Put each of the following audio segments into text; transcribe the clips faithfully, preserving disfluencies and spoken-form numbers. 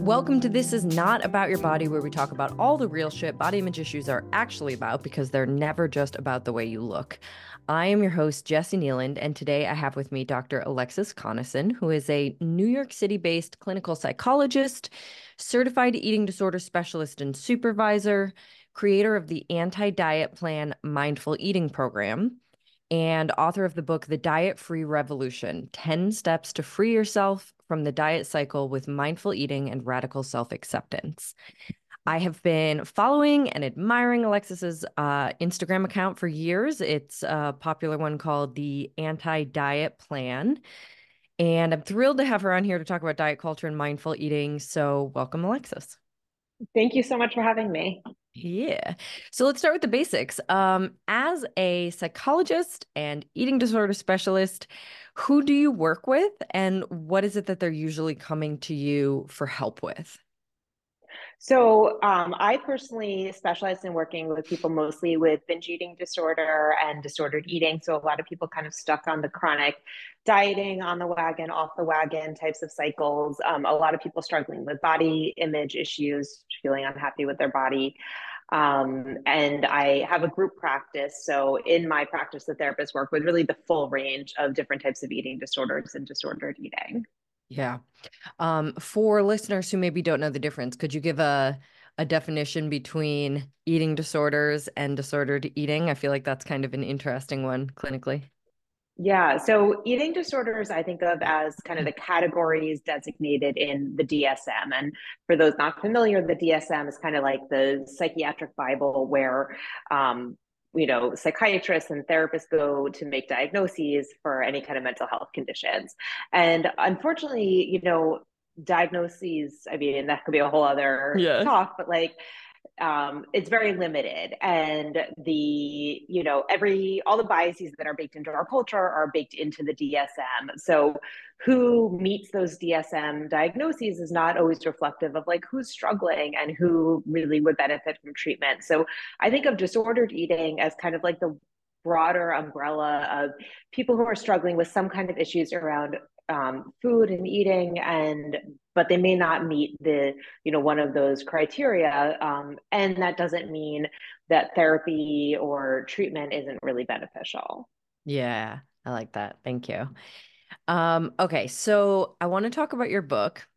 Welcome to This Is Not About Your Body, where we talk about all the real shit body image issues are actually about, because they're never just about the way you look. I am your host, Jessie Nealand, and today I have with me Doctor Alexis Conason, who is a New York City-based clinical psychologist, certified eating disorder specialist and supervisor, creator of the Anti-Diet Plan Mindful Eating Program, and author of the book, The Diet-Free Revolution, ten Steps to Free Yourself from the Diet Cycle with Mindful Eating and Radical Self-Acceptance. I have been following and admiring Alexis's uh, Instagram account for years. It's a popular one called The Anti-Diet Plan. And I'm thrilled to have her on here to talk about diet culture and mindful eating. So welcome, Alexis. Thank you so much for having me. Yeah. So let's start with the basics. Um, as a psychologist and eating disorder specialist, who do you work with, and what is it that they're usually coming to you for help with? So, um, I personally specialize in working with people mostly with binge eating disorder and disordered eating. So, a lot of people kind of stuck on the chronic dieting, on the wagon, off the wagon types of cycles. Um, a lot of people struggling with body image issues, feeling unhappy with their body. Um, and I have a group practice. So, in my practice, the therapists work with really the full range of different types of eating disorders and disordered eating. Yeah. Um, for listeners who maybe don't know the difference, could you give a a definition between eating disorders and disordered eating? I feel like that's kind of an interesting one clinically. Yeah, so eating disorders, I think of as kind of the categories designated in the D S M. And for those not familiar, the D S M is kind of like the psychiatric Bible where, um, you know, psychiatrists and therapists go to make diagnoses for any kind of mental health conditions. And unfortunately, you know, diagnoses, I mean, that could be a whole other Yeah. talk, but like, um, it's very limited, and the you know every all the biases that are baked into our culture are baked into the D S M. So who meets those D S M diagnoses is not always reflective of like who's struggling and who really would benefit from treatment. So I think of disordered eating as kind of like the broader umbrella of people who are struggling with some kind of issues around um, food and eating, and but they may not meet the you know one of those criteria, um, and that doesn't mean that therapy or treatment isn't really beneficial. Yeah, I like that. Thank you. Um, okay, so I want to talk about your book.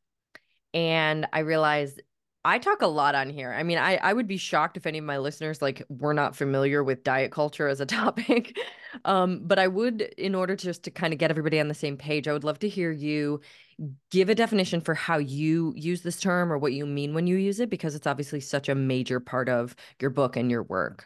And I realized I talk a lot on here. I mean, I, I would be shocked if any of my listeners like were not familiar with diet culture as a topic. Um, but I would, in order just to kind of get everybody on the same page, I would love to hear you give a definition for how you use this term or what you mean when you use it, because it's obviously such a major part of your book and your work.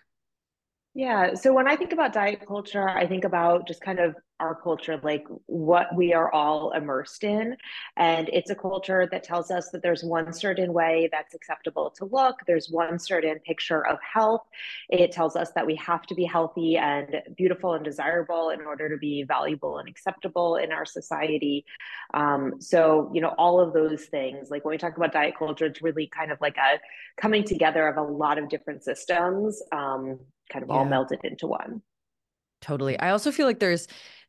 Yeah. So when I think about diet culture, I think about just kind of our culture, like what we are all immersed in. And it's a culture that tells us that there's one certain way that's acceptable to look, there's one certain picture of health. It tells us that we have to be healthy and beautiful and desirable in order to be valuable and acceptable in our society. Um, so, you know, all of those things, like when we talk about diet culture, it's really kind of like a coming together of a lot of different systems. Um, kind of all Yeah. melted into one. Totally. I also feel like there's,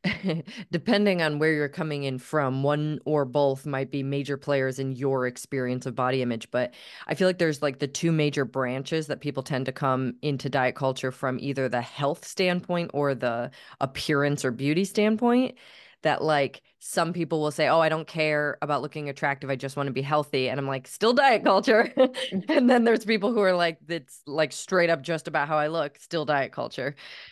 depending on where you're coming in from, one or both might be major players in your experience of body image. But I feel like there's like the two major branches that people tend to come into diet culture from, either the health standpoint or the appearance or beauty standpoint. That like some people will say, oh, I don't care about looking attractive. I just want to be healthy. And I'm like, still diet culture. And then there's people who are like, it's like straight up just about how I look, still diet culture.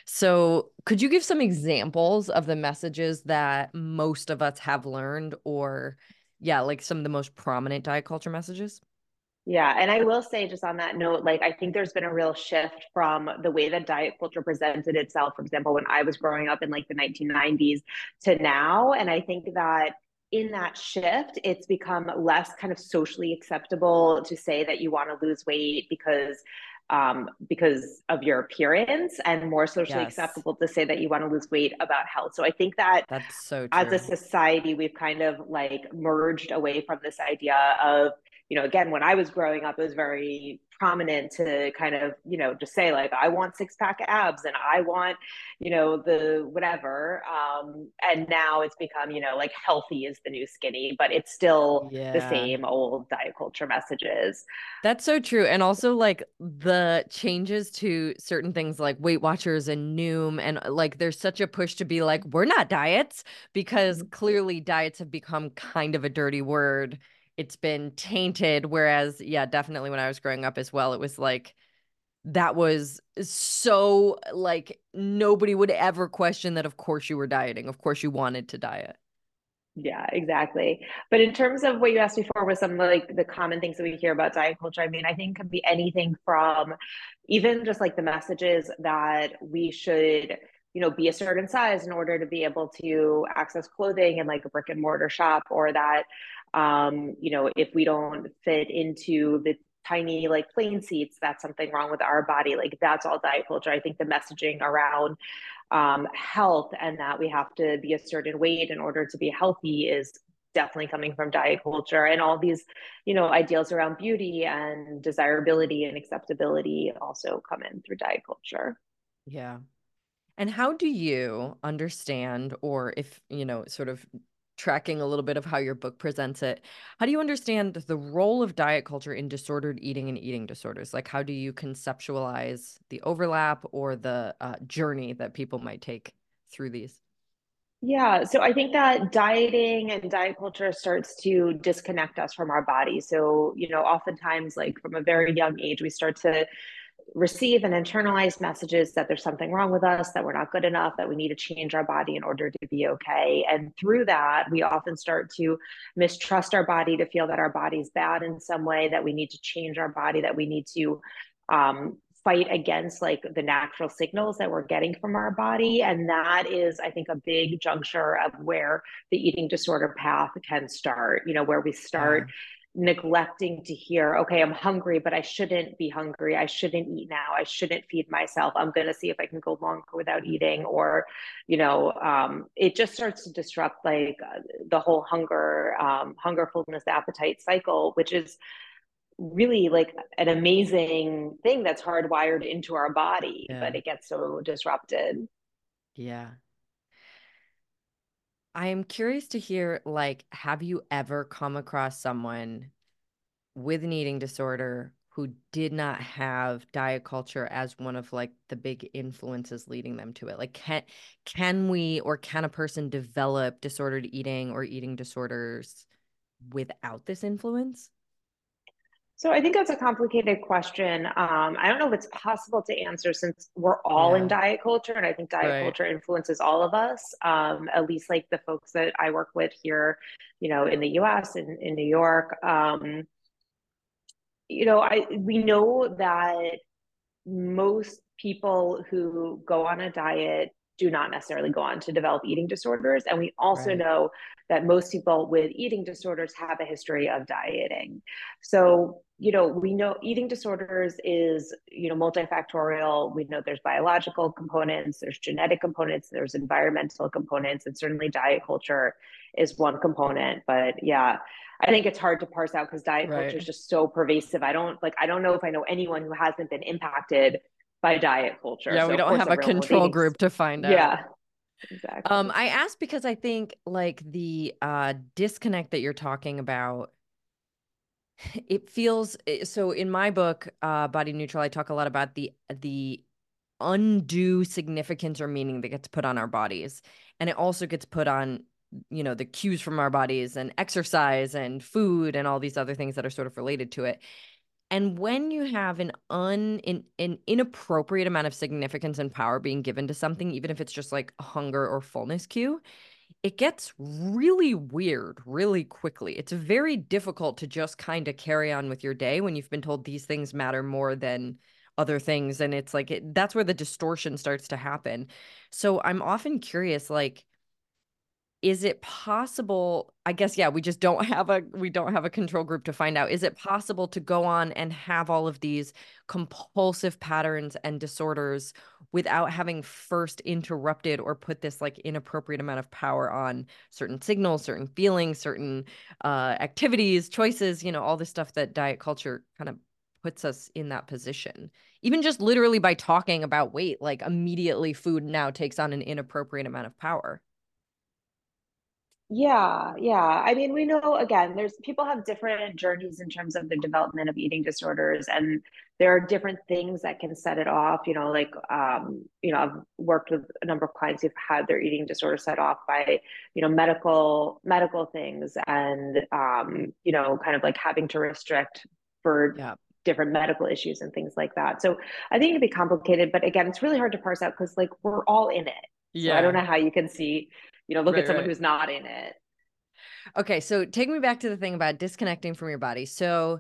So, could you give some examples of the messages that most of us have learned, or, yeah, like some of the most prominent diet culture messages? Yeah, and I will say just on that note, like I think there's been a real shift from the way that diet culture presented itself, for example, when I was growing up in like the nineteen nineties to now. And I think that in that shift, it's become less kind of socially acceptable to say that you want to lose weight because um, because of your appearance, and more socially Yes, acceptable to say that you want to lose weight about health. So I think that that's so as a true. society, we've kind of like merged away from this idea of, you know, again, when I was growing up, it was very prominent to kind of, you know, just say like, I want six pack abs and I want, you know, the whatever. Um, and now it's become, you know, like healthy is the new skinny, but it's still the Yeah. same old diet culture messages. That's so true. And also like the changes to certain things like Weight Watchers and Noom, and like there's such a push to be like, we're not diets, because clearly diets have become kind of a dirty word. It's been tainted. Whereas, yeah, definitely when I was growing up as well, it was like that was so like nobody would ever question that. Of course you were dieting. Of course you wanted to diet. Yeah, exactly. But in terms of what you asked before with some of like the common things that we hear about diet culture, I mean, I think it could be anything from even just like the messages that we should, you know, be a certain size in order to be able to access clothing in like a brick and mortar shop, or that, um, you know, if we don't fit into the tiny like plane seats, that's something wrong with our body. Like that's all diet culture. I think the messaging around um, health and that we have to be a certain weight in order to be healthy is definitely coming from diet culture, and all these, you know, ideals around beauty and desirability and acceptability also come in through diet culture. Yeah. And how do you understand, or if, you know, sort of tracking a little bit of how your book presents it, how do you understand the role of diet culture in disordered eating and eating disorders? Like, how do you conceptualize the overlap or the uh, journey that people might take through these? Yeah, so I think that dieting and diet culture starts to disconnect us from our body. So, you know, oftentimes, like from a very young age, we start to receive and internalize messages that there's something wrong with us, that we're not good enough, that we need to change our body in order to be okay. And through that, we often start to mistrust our body, to feel that our body's bad in some way, that we need to change our body, that we need to um, fight against like the natural signals that we're getting from our body. And that is, I think, a big juncture of where the eating disorder path can start, you know, where we Yeah. start neglecting to hear, okay, I'm hungry, but I shouldn't be hungry. I shouldn't eat now. I shouldn't feed myself. I'm going to see if I can go longer without eating. Or, you know, um, it just starts to disrupt like uh, the whole hunger, um, hunger, fullness, appetite cycle, which is really like an amazing thing that's hardwired into our body, Yeah. but it gets so disrupted. Yeah. I am curious to hear, like, have you ever come across someone with an eating disorder who did not have diet culture as one of like the big influences leading them to it? Like, can can we, or can a person develop disordered eating or eating disorders without this influence? So I think that's a complicated question. Um, I don't know if it's possible to answer since we're all in Yeah, diet culture, and I think diet right. culture influences all of us. Um, at least like the folks that I work with here, you know, in the U S and in New York. Um, you know, I we know that most people who go on a diet do not necessarily go on to develop eating disorders. And we also Right. know that most people with eating disorders have a history of dieting. So, you know, we know eating disorders is, you know, multifactorial. We know there's biological components, there's genetic components, there's environmental components, and certainly diet culture is one component. But yeah, I think it's hard to parse out because diet culture is Right. just so pervasive. I don't like, I don't know if I know anyone who hasn't been impacted by diet culture. Yeah, So we of don't course have a everyone with control eating, group to find out. yeah, Um, exactly. I asked because I think like the uh disconnect that you're talking about, it feels eh, so in my book, uh, Body Neutral, I talk a lot about the the undue significance or meaning that gets put on our bodies. And it also gets put on, you know, the cues from our bodies and exercise and food and all these other things that are sort of related to it. And when you have an un in, an inappropriate amount of significance and power being given to something, even if it's just like a hunger or fullness cue, it gets really weird really quickly. It's very difficult to just kind of carry on with your day when you've been told these things matter more than other things. And it's like it, that's where the distortion starts to happen. So I'm often curious, like, is it possible, I guess, yeah, we just don't have a we don't have a control group to find out, is it possible to go on and have all of these compulsive patterns and disorders without having first interrupted or put this like inappropriate amount of power on certain signals, certain feelings, certain uh activities, choices, you know, all this stuff that diet culture kind of puts us in that position. Even just literally by talking about weight, like immediately food now takes on an inappropriate amount of power. Yeah, yeah. I mean, we know again, there's people have different journeys in terms of the development of eating disorders, and there are different things that can set it off. You know, like um, you know, I've worked with a number of clients who've had their eating disorder set off by, you know, medical medical things and um, you know, kind of like having to restrict for Yeah. different medical issues and things like that. So I think it'd be complicated, but again, it's really hard to parse out because like we're all in it. So I don't Yeah. know how you can see, you know, look at Right, someone right. who's not in it. Okay, so take me back to the thing about disconnecting from your body. So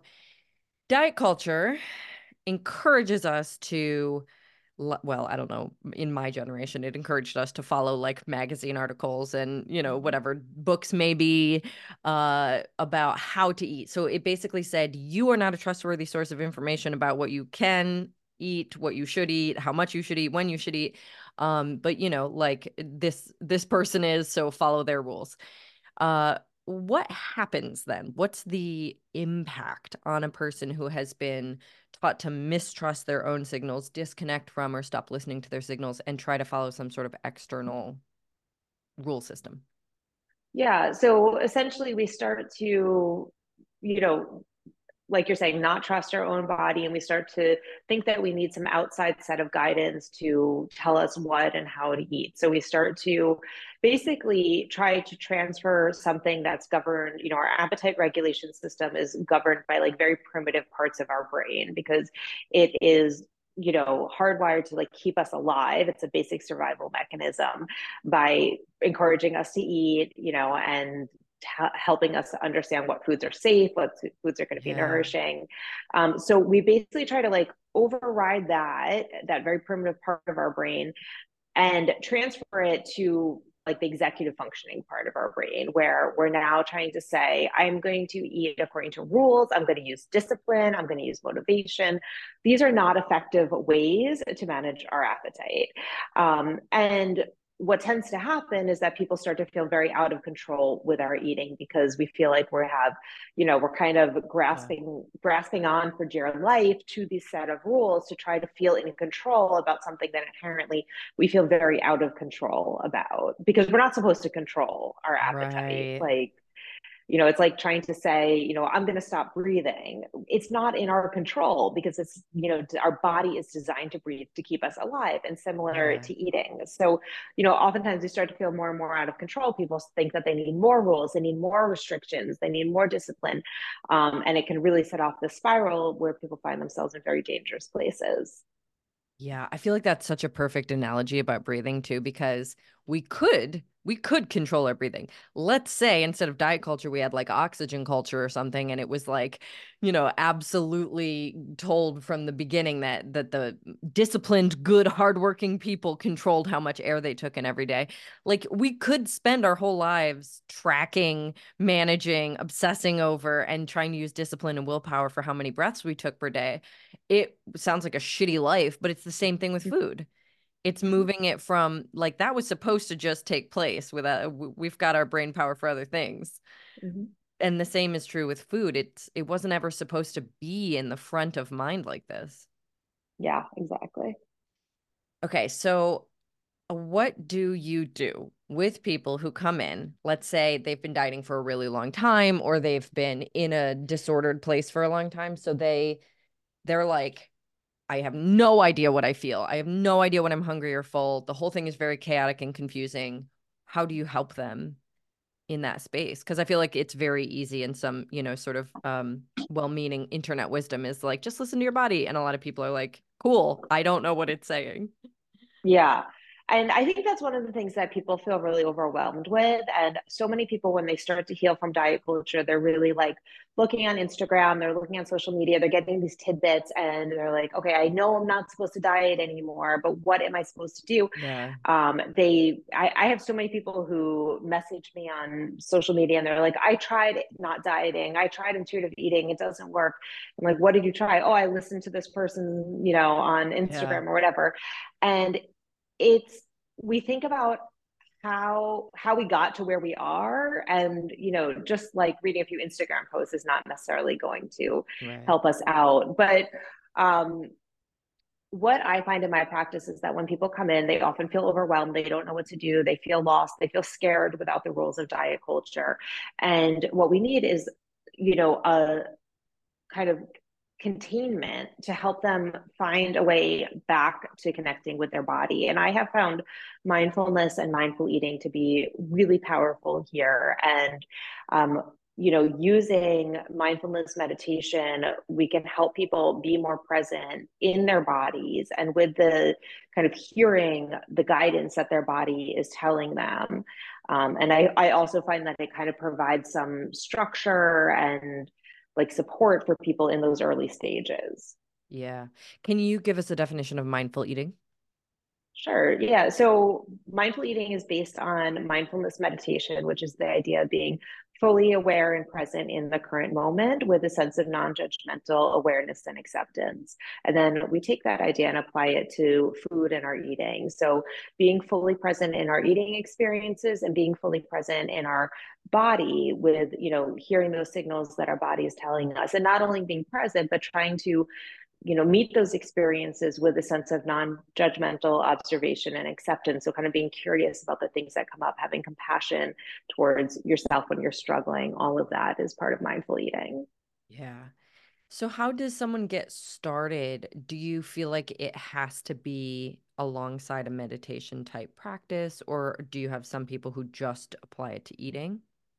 diet culture encourages us to, well, I don't know, in my generation, it encouraged us to follow like magazine articles and, you know, Mhm. whatever books maybe uh, about how to eat. So it basically said you are not a trustworthy source of information about what you can eat, what you should eat, how much you should eat, when you should eat. Um, but you know, like this this person is, so follow their rules. Uh, what happens then? What's the impact on a person who has been taught to mistrust their own signals, disconnect from or stop listening to their signals, and try to follow some sort of external rule system? Yeah. So essentially, we start to, you know, like you're saying, not trust our own body. And we start to think that we need some outside set of guidance to tell us what and how to eat. So we start to basically try to transfer something that's governed, you know, our appetite regulation system is governed by like very primitive parts of our brain because it is, you know, hardwired to like keep us alive. It's a basic survival mechanism by encouraging us to eat, you know, and t- helping us understand what foods are safe, what foods are going to be Yeah. nourishing. Um, so we basically try to like override that that very primitive part of our brain and transfer it to like the executive functioning part of our brain where we're now trying to say I'm going to eat according to rules, I'm going to use discipline, I'm going to use motivation. These are not effective ways to manage our appetite. Um, and what tends to happen is that people start to feel very out of control with our eating because we feel like we have, you know, we're kind of Yeah. grasping grasping on for dear life to these set of rules to try to feel in control about something that inherently we feel very out of control about because we're not supposed to control our appetite. Right. Like, you know, it's like trying to say, you know, I'm going to stop breathing. It's not in our control because it's, you know, our body is designed to breathe to keep us alive and similar Yeah. to eating. So, you know, oftentimes we start to feel more and more out of control. People think that they need more rules, they need more restrictions, they need more discipline. Um, and it can really set off the spiral where people find themselves in very dangerous places. Yeah, I feel like that's such a perfect analogy about breathing too, because we could we could control our breathing. Let's say instead of diet culture, we had like oxygen culture or something, and it was like, you know, absolutely told from the beginning that that the disciplined, good, hardworking people controlled how much air they took in every day. Like we could spend our whole lives tracking, managing, obsessing over, and trying to use discipline and willpower for how many breaths we took per day. It sounds like a shitty life, but it's the same thing with food. It's Mm-hmm. moving it from like that was supposed to just take place without we've got our brain power for other things. Mm-hmm. And the same is true with food. It's it wasn't ever supposed to be in the front of mind like this. Yeah, exactly. Okay, so what do you do with people who come in? Let's say they've been dieting for a really long time or they've been in a disordered place for a long time. So they they're like, I have no idea what I feel. I have no idea when I'm hungry or full. The whole thing is very chaotic and confusing. How do you help them in that space? Because I feel like it's very easy and some, you know, sort of um, well-meaning internet wisdom is like, just listen to your body. And a lot of people are like, cool, I don't know what it's saying. Yeah. And I think that's one of the things that people feel really overwhelmed with. And so many people, when they start to heal from diet culture, they're really like looking on Instagram, they're looking on social media, they're getting these tidbits, and they're like, okay, I know I'm not supposed to diet anymore, but what am I supposed to do? Yeah. Um, they, I, I have so many people who message me on social media and they're like, I tried not dieting, I tried intuitive eating, it doesn't work. I'm like, what did you try? Oh, I listened to this person, you know, on Yeah. Instagram or whatever. And it's we think about how how we got to where we are. And you know, just like reading a few Instagram posts is not necessarily going to Right. help us out. But um what I find in my practice is that when people come in, they often feel overwhelmed. They don't know what to do. They feel lost. They feel scared without the rules of diet culture. And what we need is, you know, a kind of containment to help them find a way back to connecting with their body. And I have found mindfulness and mindful eating to be really powerful here. And, um, you know, using mindfulness meditation, we can help people be more present in their bodies and with the kind of hearing the guidance that their body is telling them. Um, and I, I also find that it kind of provides some structure and like support for people in those early stages. Yeah. Can you give us a definition of mindful eating? Sure. Yeah. So mindful eating is based on mindfulness meditation, which is the idea of being fully aware and present in the current moment with a sense of non-judgmental awareness and acceptance. And then we take that idea and apply it to food and our eating. So being fully present in our eating experiences and being fully present in our body with, you know, hearing those signals that our body is telling us, and not only being present, but trying to, you know, meet those experiences with a sense of non-judgmental observation and acceptance. So kind of being curious about the things that come up, having compassion towards yourself when you're struggling. All of that is part of mindful eating. Yeah. So how does someone get started? Do you feel like it has to be alongside a meditation type practice, or do you have some people who just apply it to eating?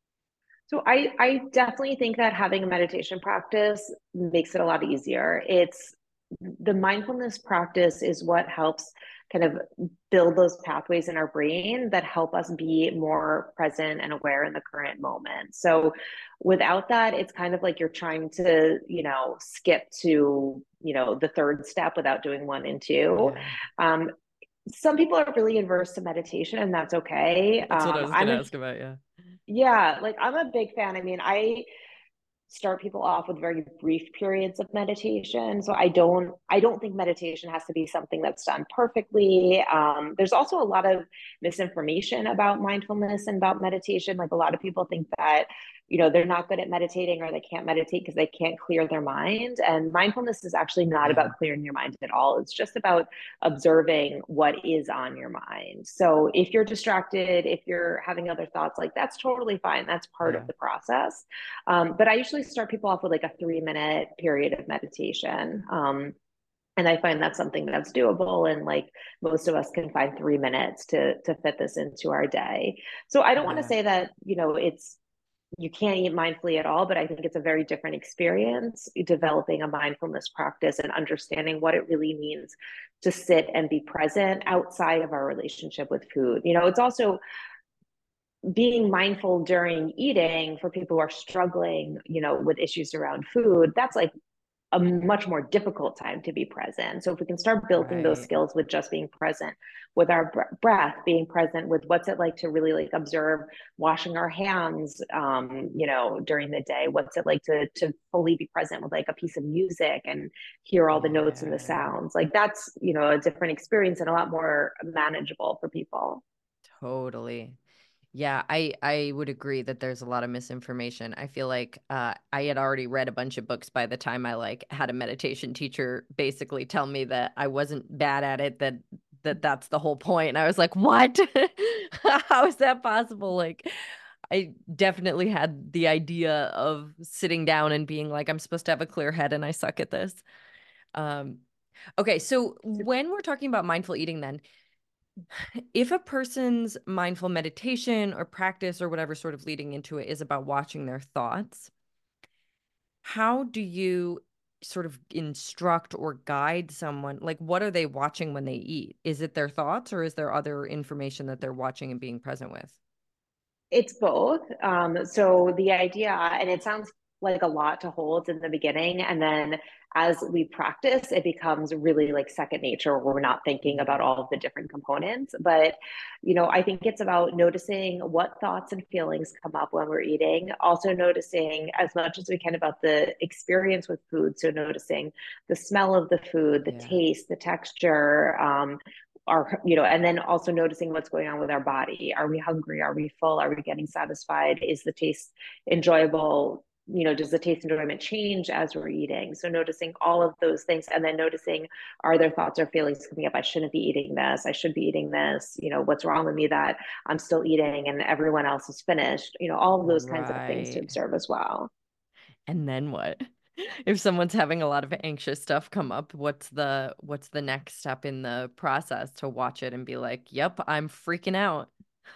So I, I definitely think that having a meditation practice makes it a lot easier. It's the mindfulness practice is what helps kind of build those pathways in our brain that help us be more present and aware in the current moment. So without that, it's kind of like you're trying to, you know, skip to, you know, the third step without doing one and two. Yeah. Um, some people are really adverse to meditation, and that's okay. That's what I Um, was I'm gonna a ask about, yeah. yeah, like I'm a big fan. I mean, I start people off with very brief periods of meditation. So I don't I don't think meditation has to be something that's done perfectly. Um, there's also a lot of misinformation about mindfulness and about meditation. Like a lot of people think that, you know, they're not good at meditating or they can't meditate because they can't clear their mind. And mindfulness is actually not Yeah. about clearing your mind at all. It's just about observing what is on your mind. So if you're distracted, if you're having other thoughts, like that's totally fine. That's part of Yeah. the process. Um, but I usually start people off with like a three minute period of meditation. Um, and I find that's something that's doable. And like most of us can find three minutes to, to fit this into our day. So I don't want to Yeah. say that, you know, it's, you can't eat mindfully at all, but I think it's a very different experience developing a mindfulness practice and understanding what it really means to sit and be present outside of our relationship with food. You know, it's also being mindful during eating for people who are struggling, you know, with issues around food. That's like a much more difficult time to be present. So if we can start building those Right. skills with just being present with our breath, being present with what's it like to really like observe washing our hands, um, you know, during the day, what's it like to to fully be present with like a piece of music and hear all the notes and the Yeah. sounds. Like that's, you know, a different experience and a lot more manageable for people. Totally. Yeah, I I would agree that there's a lot of misinformation. I feel like uh, I had already read a bunch of books by the time I like had a meditation teacher basically tell me that I wasn't bad at it, that that that's the whole point. And I was like, "What? How is that possible?" Like I definitely had the idea of sitting down and being like, "I'm supposed to have a clear head and I suck at this." Um, okay, so when we're talking about mindful eating then, if a person's mindful meditation or practice or whatever sort of leading into it is about watching their thoughts, how do you sort of instruct or guide someone? Like, what are they watching when they eat? Is it their thoughts or is there other information that they're watching and being present with? It's both. Um, so the idea, and it sounds like a lot to hold in the beginning, and then as we practice, it becomes really like second nature where we're not thinking about Mm. all of the different components. But, you know, I think it's about noticing what thoughts and feelings come up when we're eating, also noticing as much as we can about the experience with food. So noticing the smell of the food, the Yeah. taste, the texture, um, our, you know, and then also noticing what's going on with our body. Are we hungry? Are we full? Are we getting satisfied? Is the taste enjoyable? You know, does the taste enjoyment change as we're eating? So noticing all of those things, and then noticing, are there thoughts or feelings coming up? I shouldn't be eating this. I should be eating this. You know, what's wrong with me that I'm still eating and everyone else is finished? You know, all of those kinds of things to Right. observe as well. And then what? If someone's having a lot of anxious stuff come up, what's the what's the next step in the process to watch it and be like, "Yep, I'm freaking out."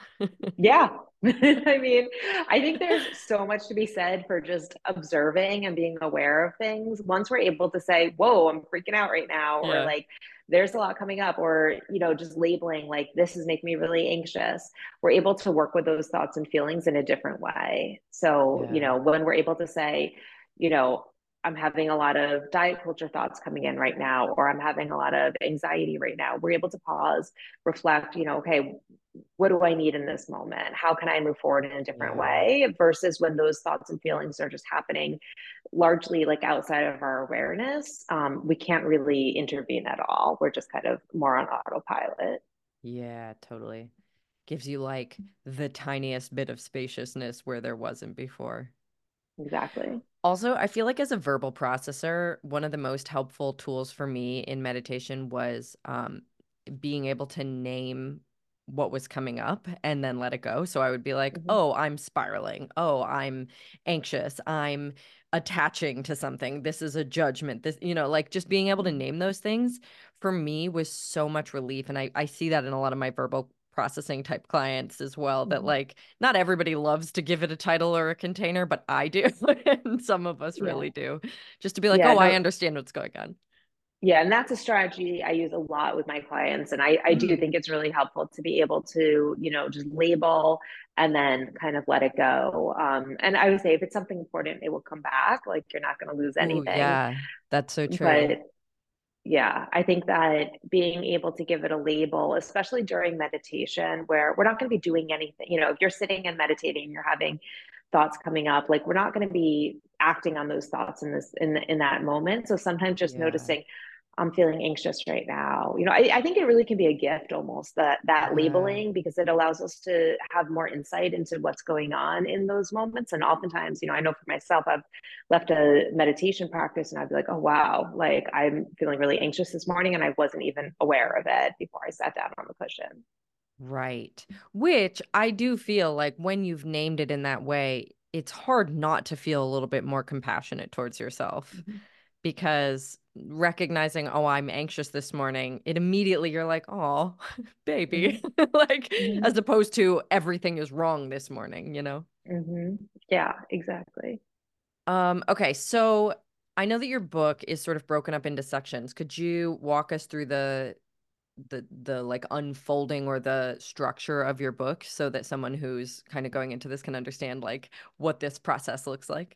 Yeah. I mean, I think there's so much to be said for just observing and being aware of things. Once we're able to say, whoa, I'm freaking out right now, or Yeah. like, there's a lot coming up, or, you know, just labeling like, this is making me really anxious, we're able to work with those thoughts and feelings in a different way. So, you Yeah. know, when we're able to say, you know, I'm having a lot of diet culture thoughts coming in right now, or I'm having a lot of anxiety right now, we're able to pause, reflect, you know, okay, what do I need in this moment? How can I move forward in a different Yeah. way? Versus when those thoughts and feelings are just happening largely like outside of our awareness, um, we can't really intervene at all. We're just kind of more on autopilot. Yeah, totally. Gives you like the tiniest bit of spaciousness where there wasn't before. Exactly. Also, I feel like as a verbal processor, one of the most helpful tools for me in meditation was um, being able to name what was coming up and then let it go. So I would be like, Mm-hmm. oh, I'm spiraling. Oh, I'm anxious. I'm attaching to something. This is a judgment. This, you know, like just being able to name those things for me was so much relief. And I, I see that in a lot of my verbal processing type clients as well, that Mm-hmm. like not everybody loves to give it a title or a container, but I do. And some of us Yeah. really do. Just to be like, Yeah. oh, I No, understand what's going on. yeah, and that's a strategy I use a lot with my clients. And I, I do Mm. think it's really helpful to be able to, you know, just label and then kind of let it go. Um, and I would say if it's something important, it will come back. Like you're not going to lose Oh, anything. yeah, that's so true. But yeah, I think that being able to give it a label, especially during meditation, where we're not going to be doing anything, you know, if you're sitting and meditating, you're having thoughts coming up, like we're not going to be acting on those thoughts in this in in that moment. So sometimes just Yeah. noticing, I'm feeling anxious right now. You know, I, I think it really can be a gift almost, that that Yeah. labeling, because it allows us to have more insight into what's going on in those moments. And oftentimes, you know, I know for myself, I've left a meditation practice and I'd be like, oh wow, like I'm feeling really anxious this morning and I wasn't even aware of it before I sat down on the cushion. Right. Which I do feel like when you've named it in that way, it's hard not to feel a little bit more compassionate towards yourself, Mm-hmm. because recognizing, oh, I'm anxious this morning, it immediately you're like, oh, baby. Like, Mm-hmm. as opposed to everything is wrong this morning, you know? Mm-hmm. Yeah, exactly. Um, okay, so I know that your book is sort of broken up into sections. Could you walk us through the the the like unfolding or the structure of your book so that someone who's kind of going into this can understand like what this process looks like?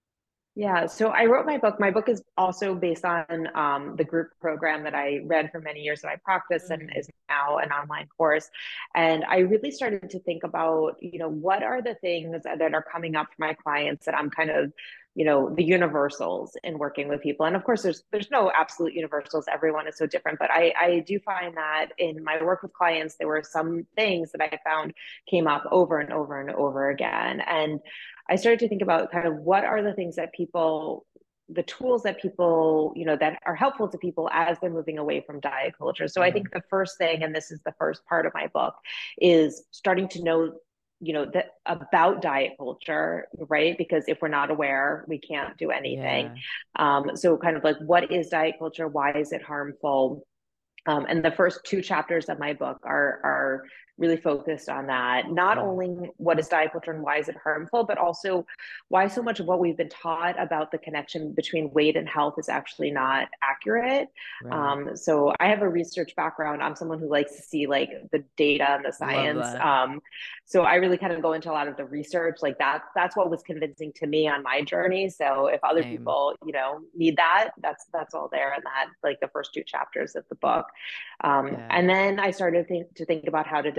Yeah, so I wrote my book. My book is also based on um, the group program that I read for many years that I practiced and Mm. is now an online course. And I really started to think about, you know, what are the things that are coming up for my clients that I'm kind of, you know, the universals in working with people. And of course, there's there's no absolute universals. Everyone is so different. But I I do find that in my work with clients, there were some things that I found came up over and over and over again. And I started to think about kind of what are the things that people, the tools that people, you know, that are helpful to people as they're moving away from diet culture. So I Yeah. think the first thing, and this is the first part of my book, is starting to know, you know, that about diet culture, right? Because if we're not aware, we can't do anything. Yeah. Um, so kind of like, what is diet culture? Why is it harmful? Um, and the first two chapters of my book are are really focused on that. Not Yeah. only what is diet culture and why is it harmful, but also why so much of what we've been taught about the connection between weight and health is actually not accurate. Right. Um, so I have a research background. I'm someone who likes to see like the data and the Love science. that. Um, so I really kind of go into a lot of the research. Like that, that's what was convincing to me on my journey. So if other Same. people, you know, need that, that's that's all there in that, like the first two chapters of the book. Um, Yeah. and then I started think, to think about how to develop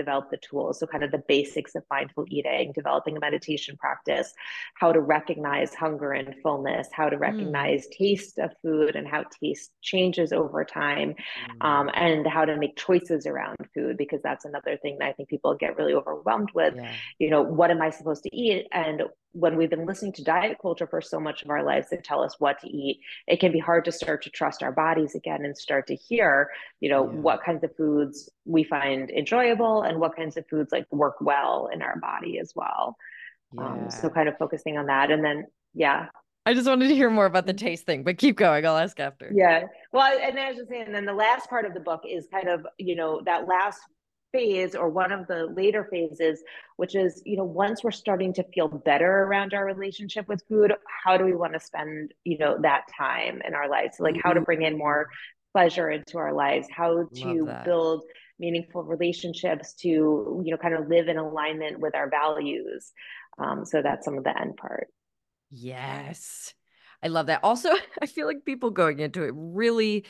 develop the tools. So kind of the basics of mindful eating, developing a meditation practice, how to recognize hunger and fullness, how to Mm. recognize taste of food and how taste changes over time, um, Mm. and how to make choices around food, because that's another thing that I think people get really overwhelmed with. Yeah. You know, what am I supposed to eat? And when we've been listening to diet culture for so much of our lives that tell us what to eat, it can be hard to start to trust our bodies again and start to hear, you know, Yeah. what kinds of foods we find enjoyable and what kinds of foods like work well in our body as well. Um, so Yeah. kind of focusing on that. And then, yeah. I just wanted to hear more about the taste thing, but keep going. I'll ask after. Yeah. Well, and then I was just saying, and then the last part of the book is kind of, you know, that last phase or one of the later phases, which is, you know, once we're starting to feel better around our relationship with food, how do we want to spend, you know, that time in our lives? So like how to bring in Ooh, more pleasure into our lives, how love to that. build meaningful relationships, to, you know, kind of live in alignment with our values. Um, so that's some of the end part. Yes. I love that. Also, I feel like people going into it really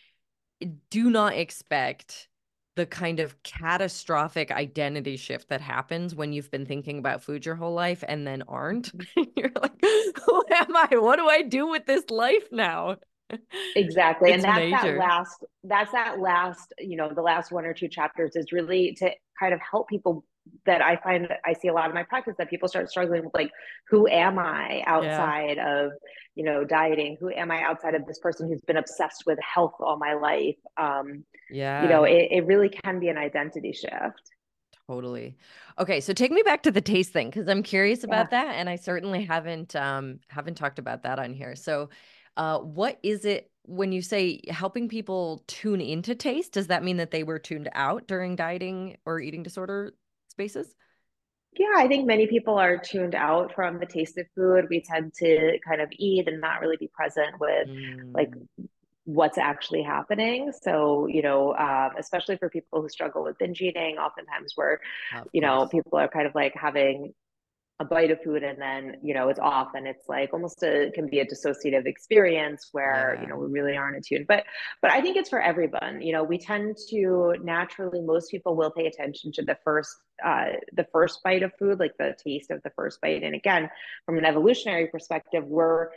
do not expect the kind of catastrophic identity shift that happens when you've been thinking about food your whole life and then aren't. You're like, who am I? What do I do with this life now? Exactly. And It's that's that major. last, that's that last, you know, the last one or two chapters is really to kind of help people, that I find that I see a lot of my practice, that people start struggling with like, who am I Yeah. outside of, you know, dieting? Who am I outside of this person who's been obsessed with health all my life? Um, you know, Yeah. it, it really can be an identity shift. Totally. Okay, so take me back to the taste thing because I'm curious Yeah. about that, and I certainly haven't um haven't talked about that on here. So, uh, what is it when you say helping people tune into taste? Does that mean that they were tuned out during dieting or eating disorder spaces? Yeah, I think many people are tuned out from the taste of food. We tend to kind of eat and not really be present with like Mm, what's actually happening. So, you know, um, especially for people who struggle with binge eating, oftentimes where, of you know, course. people are kind of like having a bite of food and then, you know, it's off, and it's like almost a can be a dissociative experience where, you Yeah. know, we really aren't attuned. But but I think it's for everyone. You know, we tend to naturally, most people will pay attention to the first uh the first bite of food, like the taste of the first bite. And again, from an evolutionary perspective, we're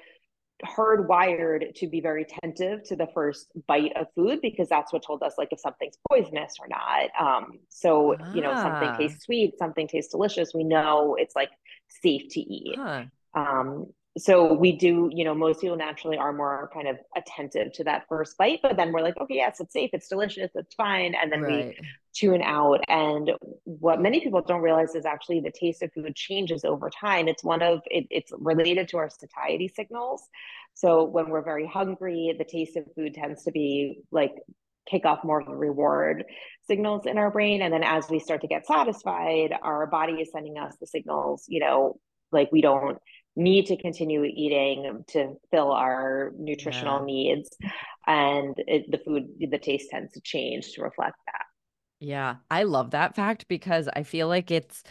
hardwired to be very attentive to the first bite of food, because that's what told us like if something's poisonous or not. Um, so, you know, something Ah, tastes sweet, something tastes delicious, we know it's like safe to eat. huh. Um, so we do, you know, most people naturally are more kind of attentive to that first bite, but then we're like, okay, yes, it's safe, it's delicious, it's fine. And then we Right. tune out. And what many people don't realize is actually the taste of food changes over time. It's one of it, it's related to our satiety signals. So when we're very hungry, the taste of food tends to be like kick off more of the reward signals in our brain. And then as we start to get satisfied, our body is sending us the signals, you know, like we don't need to continue eating to fill our Yeah. nutritional needs. And it, the food, the taste tends to change to reflect that. Yeah. I love that fact because I feel like it's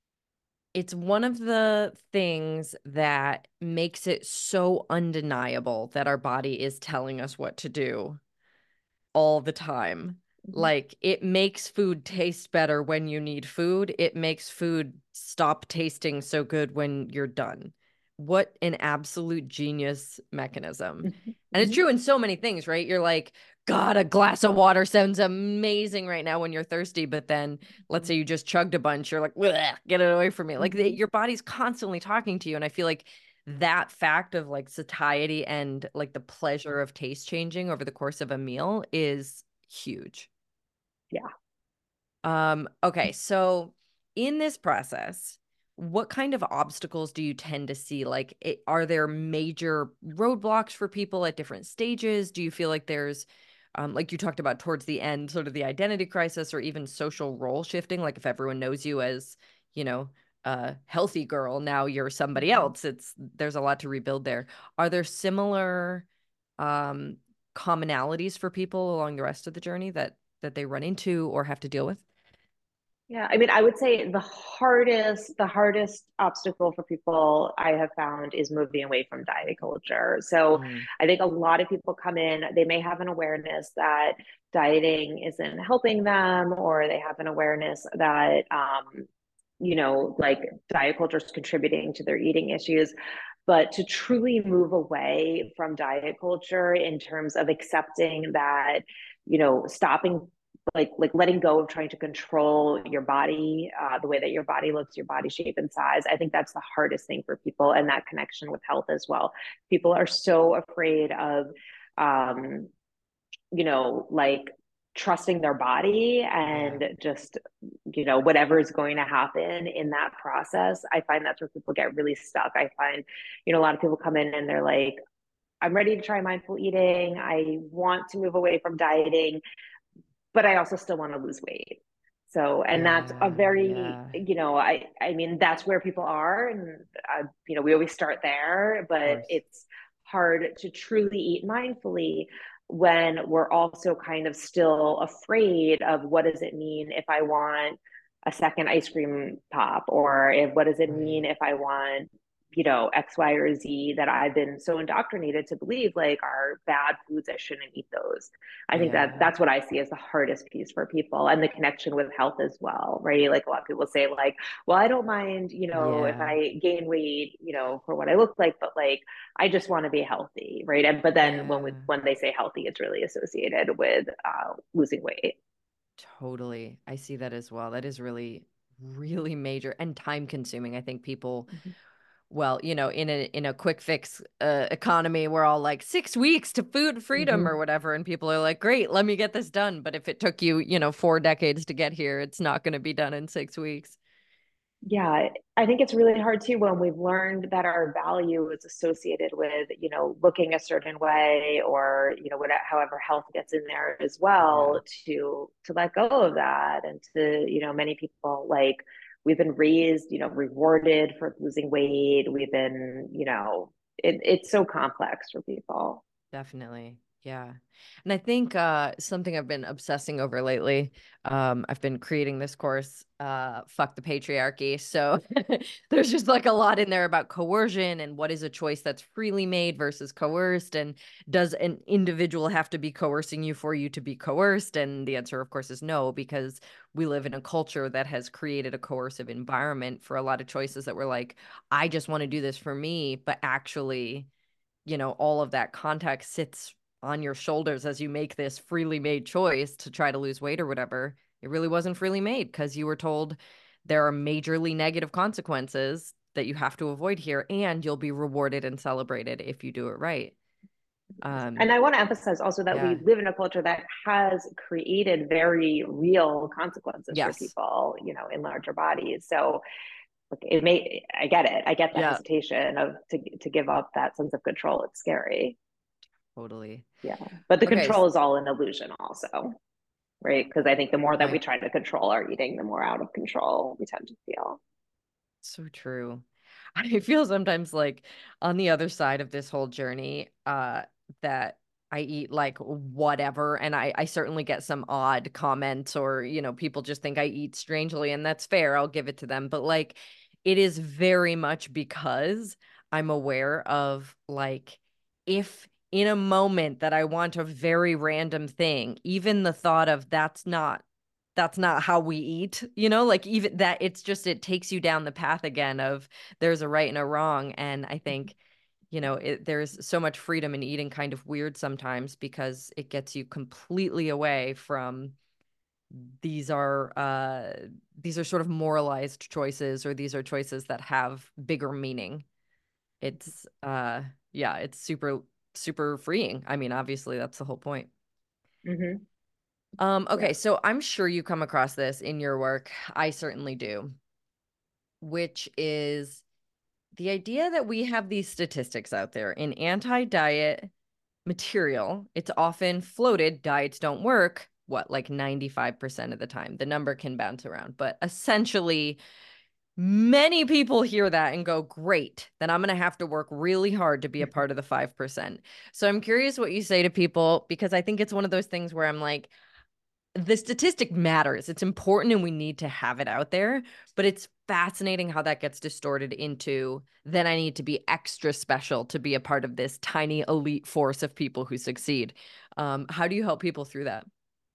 it's one of the things that makes it so undeniable that our body is telling us what to do all the time. Mm-hmm. Like it makes food taste better when you need food. It makes food stop tasting so good when you're done. What an absolute genius mechanism. And it's Mm-hmm. true in so many things, right? You're like, God, a glass of water sounds amazing right now when you're thirsty. But then let's say you just chugged a bunch, you're like, get it away from me. Like the, Mm-hmm. your body's constantly talking to you. And I feel like that fact of like satiety and like the pleasure of taste changing over the course of a meal is huge. Yeah. Um, okay, so in this process, what kind of obstacles do you tend to see? Like, it, are there major roadblocks for people at different stages? Do you feel like there's, um, like you talked about towards the end, sort of the identity crisis or even social role shifting? Like, if everyone knows you as, you know, a healthy girl, now you're somebody Mm-hmm. else. It's there's a lot to rebuild there. Are there similar, um, commonalities for people along the rest of the journey that that they run into or have to deal with? Yeah, I mean, I would say the hardest, the hardest obstacle for people I have found is moving away from diet culture. So Mm, I think a lot of people come in, they may have an awareness that dieting isn't helping them, or they have an awareness that, um, you know, like diet culture is contributing to their eating issues. But to truly move away from diet culture in terms of accepting that, you know, stopping like like letting go of trying to control your body, uh, the way that your body looks, your body shape and size. I think that's the hardest thing for people, and that connection with health as well. People are so afraid of, um, you know, like trusting their body yeah. and just, you know, whatever is going to happen in that process. I find that's where people get really stuck. I find, you know, a lot of people come in and they're like, I'm ready to try mindful eating. I want to move away from dieting, but I also still want to lose weight. So, and that's a Yeah. very, Yeah. you know, I, I mean, that's where people are. And, uh, you know, we always start there, Of but course. it's hard to truly eat mindfully when we're also kind of still afraid of what does it mean if I want a second ice cream pop, or if what does it mean Right. if I want, you know, X, Y, or Z that I've been so indoctrinated to believe like are bad foods. I shouldn't eat those. I think that Yeah. that's what I see as the hardest piece for people, and the connection with health as well, right? Like a lot of people say, like, well, I don't mind, you know, if Yeah. I gain weight, you know, for what I look like, but like, I just want to be healthy, right? And but then when we Yeah. when they say healthy, it's really associated with uh, losing weight. Totally. I see that as well. That is really, really major and time consuming. I think people, Mhm. well, you know, in a in a quick fix uh, economy, we're all like six weeks to food freedom or Mhm. whatever, and people are like, "Great, let me get this done." But if it took you, you know, four decades to get here, it's not going to be done in six weeks. Yeah, I think it's really hard too when we've learned that our value is associated with, you know, looking a certain way, or, you know, whatever, however health gets in there as Yeah. well, to to let go of that. And to, you know, many people, like, we've been raised, you know, rewarded for losing weight. We've been, you know, it, it's so complex for people. Definitely. Yeah. And I think uh something I've been obsessing over lately, um, I've been creating this course, uh, Fuck the Patriarchy. So there's just like a lot in there about coercion and what is a choice that's freely made versus coerced. And does an individual have to be coercing you for you to be coerced? And the answer, of course, is no, because we live in a culture that has created a coercive environment for a lot of choices that were like, I just want to do this for me, but actually you know, all of that context sits on your shoulders as you make this freely made choice to try to lose weight or whatever. It really wasn't freely made because you were told there are majorly negative consequences that you have to avoid here, and you'll be rewarded and celebrated if you do it right. And Um, I want to emphasize also that we yeah. live in a culture that has created very real consequences for Yes. people, you know, in larger bodies. So like, it may, I get it. I get the Yeah. hesitation of to to give up that sense of control. It's scary. Totally. Yeah. But the Okay. control is all an illusion also, right? Because I think the more that we Right. try to control our eating, the more out of control we tend to feel. So true. I feel sometimes like on the other side of this whole journey, uh, that I eat like whatever, and I I certainly get some odd comments or, you know, people just think I eat strangely, and that's fair. I'll give it to them. But like it is very much because I'm aware of like if in a moment that I want a very random thing, even the thought of that's not that's not how we eat, you know, like even that it's just it takes you down the path again of there's a right and a wrong. And I think, you know, it, there's so much freedom in eating kind of weird sometimes because it gets you completely away from these are uh these are sort of moralized choices or these are choices that have bigger meaning. It's uh yeah, it's super super freeing. I mean, obviously that's the whole point. Mm-hmm. Um, Yeah. okay, so I'm sure you come across this in your work. I certainly do, which is the idea that we have these statistics out there in anti-diet material. It's often floated, diets don't work, what, like ninety-five percent of the time. The number can bounce around, but essentially, many people hear that and go, great, then I'm going to have to work really hard to be a part of the five percent. So I'm curious what you say to people because I think it's one of those things where I'm like, the statistic matters. It's important and we need to have it out there, but it's fascinating how that gets distorted into then I need to be extra special to be a part of this tiny elite force of people who succeed. Um, how do you help people through that?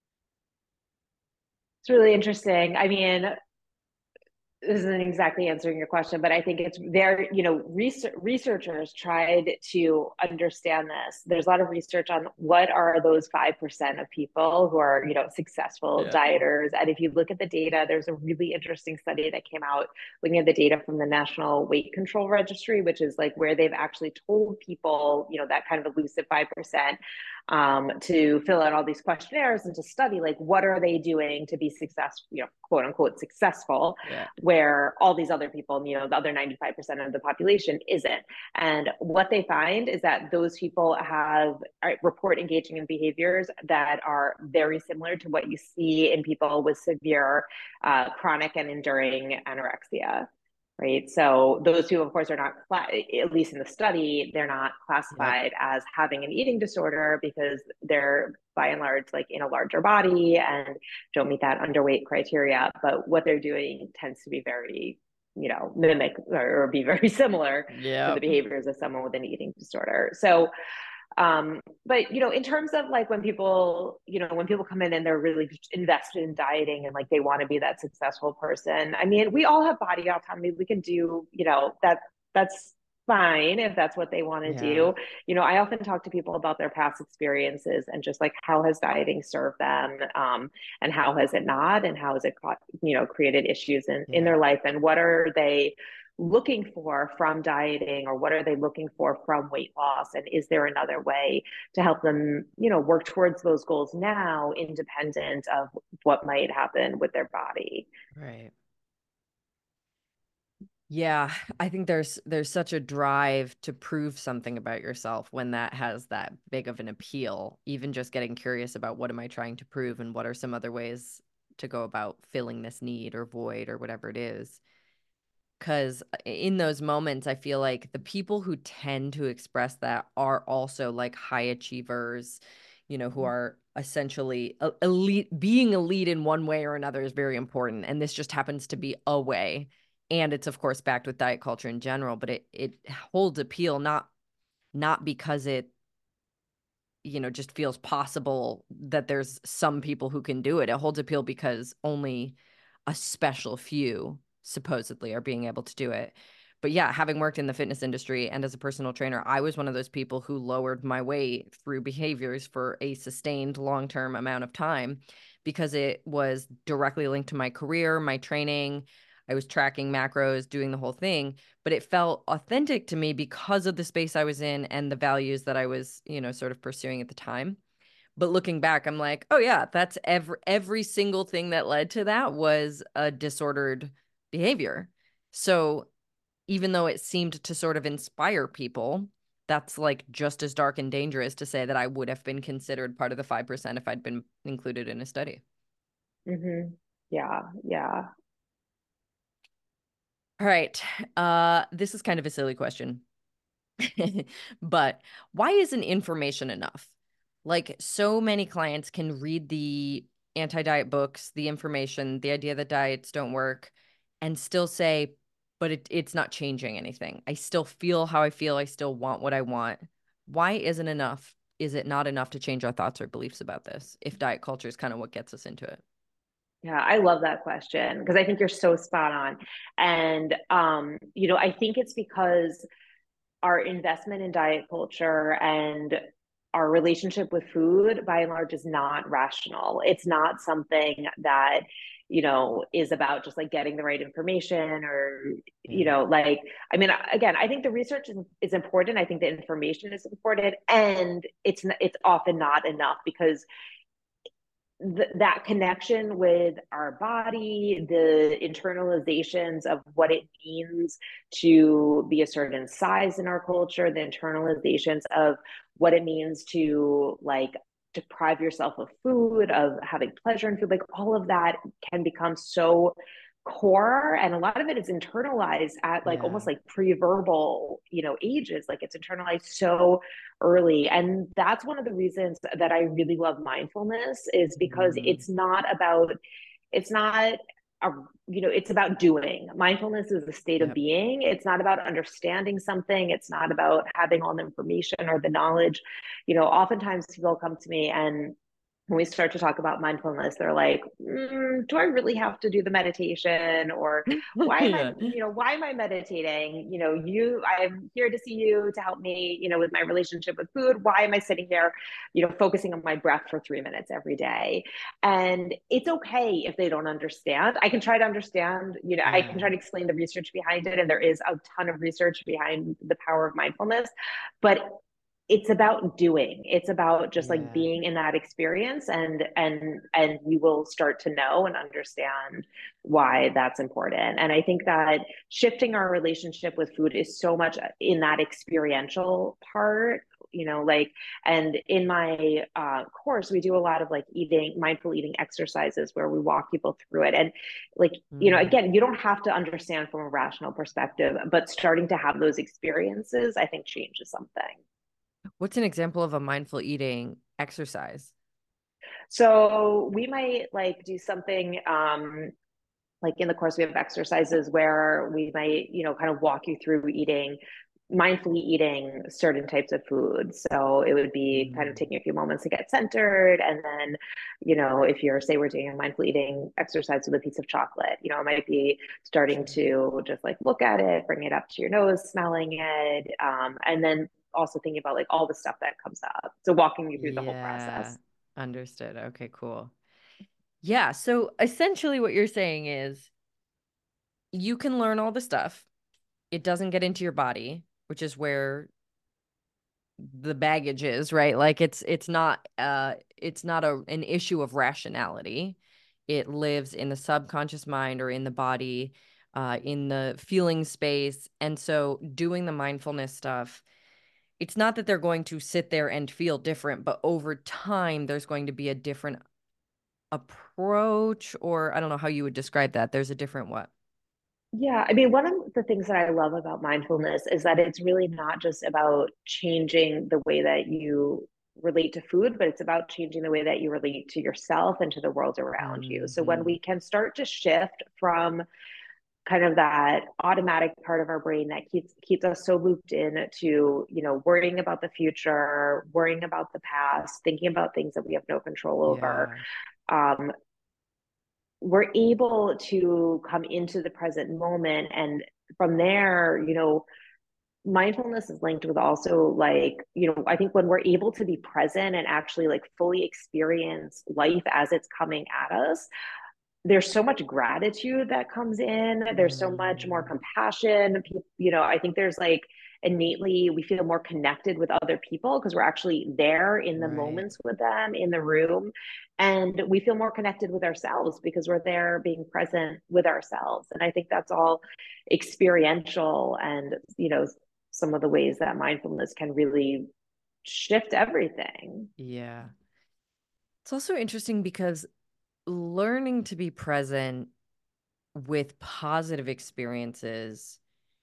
It's really interesting. I mean, this isn't exactly answering your question, but I think it's very, you know, research, researchers tried to understand this. There's a lot of research on what are those five percent of people who are, you know, successful Yeah. dieters. And if you look at the data, there's a really interesting study that came out looking at the data from the National Weight Control Registry, which is like where they've actually told people, you know, that kind of elusive five percent um, to fill out all these questionnaires and to study like what are they doing to be successful, you know, quote unquote successful, Yeah. where all these other people, you know, the other ninety-five percent of the population isn't. And what they find is that those people have report engaging in behaviors that are very similar to what you see in people with severe uh, chronic and enduring anorexia. Right. So those two, of course, are not, at least in the study, they're not Yep. classified as having an eating disorder because they're by and large like in a larger body and don't meet that underweight criteria. But what they're doing tends to be very, you know, mimic or be very similar to the Yep. behaviors of someone with an eating disorder. So um, but you know, in terms of like when people, you know, when people come in and they're really invested in dieting and like they want to be that successful person, I mean, we all have body autonomy. We can do, you know, that that's fine if that's what they want to Yeah. do. You know, I often talk to people about their past experiences and just like how has dieting served them, um, and how has it not, and how has it, you know, created issues in in Yeah. their life, and what are they looking for from dieting, or what are they looking for from weight loss, and is there another way to help them, you know, work towards those goals now independent of what might happen with their body. Right. Yeah, I think there's there's such a drive to prove something about yourself when that has that big of an appeal. Even just getting curious about what am I trying to prove and what are some other ways to go about filling this need or void or whatever it is. Because in those moments, I feel like the people who tend to express that are also like high achievers, you know, who are essentially e- elite. Being elite in one way or another is very important. And this just happens to be a way. And it's, of course, backed with diet culture in general, but it, it holds appeal not not because it, you know, just feels possible that there's some people who can do it. It holds appeal because only a special few supposedly are being able to do it. But yeah, having worked in the fitness industry and as a personal trainer, I was one of those people who lowered my weight through behaviors for a sustained long-term amount of time because it was directly linked to my career, my training. I was tracking macros, doing the whole thing, but it felt authentic to me because of the space I was in and the values that I was, you know, sort of pursuing at the time. But looking back, I'm like, oh yeah, that's every every single thing that led to that was a disordered behavior. So even though it seemed to sort of inspire people, that's like just as dark and dangerous to say that I would have been considered part of the five percent if I'd been included in a study. Mm-hmm. Yeah, yeah. All right. Uh, this is kind of a silly question. But why isn't information enough? Like, so many clients can read the anti-diet books, the information, the idea that diets don't work, and still say, but it, it's not changing anything. I still feel how I feel. I still want what I want. Why isn't enough? Is it not enough to change our thoughts or beliefs about this if diet culture is kind of what gets us into it? Yeah, I love that question because I think you're so spot on. And um, you know, I think it's because our investment in diet culture and our relationship with food by and large is not rational. It's not something that, you know, is about just like getting the right information or, you Yeah. know, like, I mean, again, I think the research is, is important. I think the information is important, and it's, it's often not enough because th- that connection with our body, the internalizations of what it means to be a certain size in our culture, the internalizations of what it means to like deprive yourself of food, of having pleasure in food, like all of that can become so core, and a lot of it is internalized at like Yeah. almost like pre-verbal, you know, ages. Like it's internalized so early. And that's one of the reasons that I really love mindfulness, is because Mm, it's not about, it's not a, you know, it's about doing. Mindfulness is a state of yep. being. It's not about understanding something. It's not about having all the information or the knowledge. You know, oftentimes people come to me, and when we start to talk about mindfulness, they're like, mm, do I really have to do the meditation? Or why am I, Yeah. you know, why am I meditating? You know, you, I'm here to see you to help me, you know, with my relationship with food. Why am I sitting here, you know, focusing on my breath for three minutes every day? And it's okay if they don't understand. I can try to understand, you know, I can Yeah. try to explain the research behind it. And there is a ton of research behind the power of mindfulness. But it's about doing, it's about just like Yeah. being in that experience, and and and you will start to know and understand why that's important. And I think that shifting our relationship with food is so much in that experiential part, you know, like, and in my uh, course we do a lot of like eating mindful eating exercises where we walk people through it. And like, you know, Mm. again, you don't have to understand from a rational perspective, but starting to have those experiences, I think, changes something. What's an example of a mindful eating exercise? So we might like do something, um, like in the course we have exercises where we might, you know, kind of walk you through eating, mindfully eating certain types of food. So it would be kind of Mm. taking a few moments to get centered. And then, you know, if you're, say, we're doing a mindful eating exercise with a piece of chocolate, you know, it might be starting Sure. to just like look at it, bring it up to your nose, smelling it. Um, and then also thinking about like all the stuff that comes up. So walking you through the whole Yeah. process. Understood. Okay, cool. Yeah. So essentially, what you're saying is you can learn all the stuff. It doesn't get into your body, which is where the baggage is, right? Like it's it's not uh it's not a an issue of rationality. It lives in the subconscious mind or in the body, uh, in the feeling space. And so doing the mindfulness stuff, it's not that they're going to sit there and feel different, but over time there's going to be a different approach, or I don't know how you would describe that. There's a different what? Yeah, I mean, one of the things that I love about mindfulness is that it's really not just about changing the way that you relate to food, but it's about changing the way that you relate to yourself and to the world around you. So when Hmm. we can start to shift from kind of that automatic part of our brain that keeps keeps us so looped in to, you know, worrying about the future, worrying about the past, thinking about things that we have no control over, Yeah. um, we're able to come into the present moment. And from there, you know, mindfulness is linked with also like, you know, I think when we're able to be present and actually like fully experience life as it's coming at us, there's so much gratitude that comes in. There's so much more Mm, compassion. You know, I think there's like innately we feel more connected with other people because we're actually there in the right. moments with them in the room. And we feel more connected with ourselves because we're there being present with ourselves. And I think that's all experiential, and, you know, some of the ways that mindfulness can really shift everything. Yeah. It's also interesting because learning to be present with positive experiences,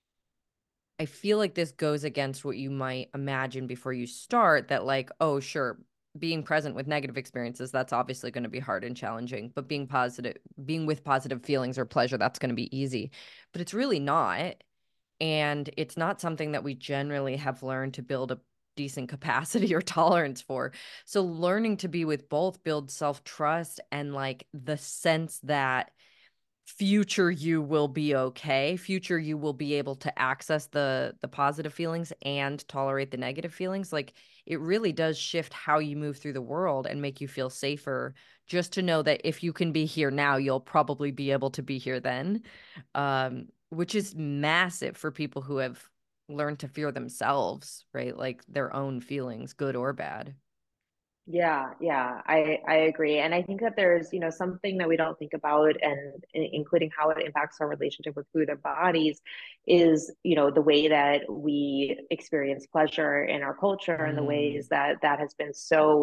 I feel like this goes against what you might imagine before you start that, like, oh, sure, being present with negative experiences, that's obviously going to be hard and challenging, but being positive, being with positive feelings or pleasure, that's going to be easy. But it's really not. And it's not something that we generally have learned to build a decent capacity or tolerance for. So learning to be with both builds self-trust and like the sense that future you will be okay. Future you will be able to access the the positive feelings and tolerate the negative feelings. Like it really does shift how you move through the world and make you feel safer just to know that if you can be here now, you'll probably be able to be here then. Um, which is massive for people who have learned to fear themselves, right? Like their own feelings, good or bad. Yeah, yeah, I I agree. And I think that there's, you know, something that we don't think about, and including how it impacts our relationship with food and bodies is, you know, the way that we experience pleasure in our culture, and the Mm, ways that that has been so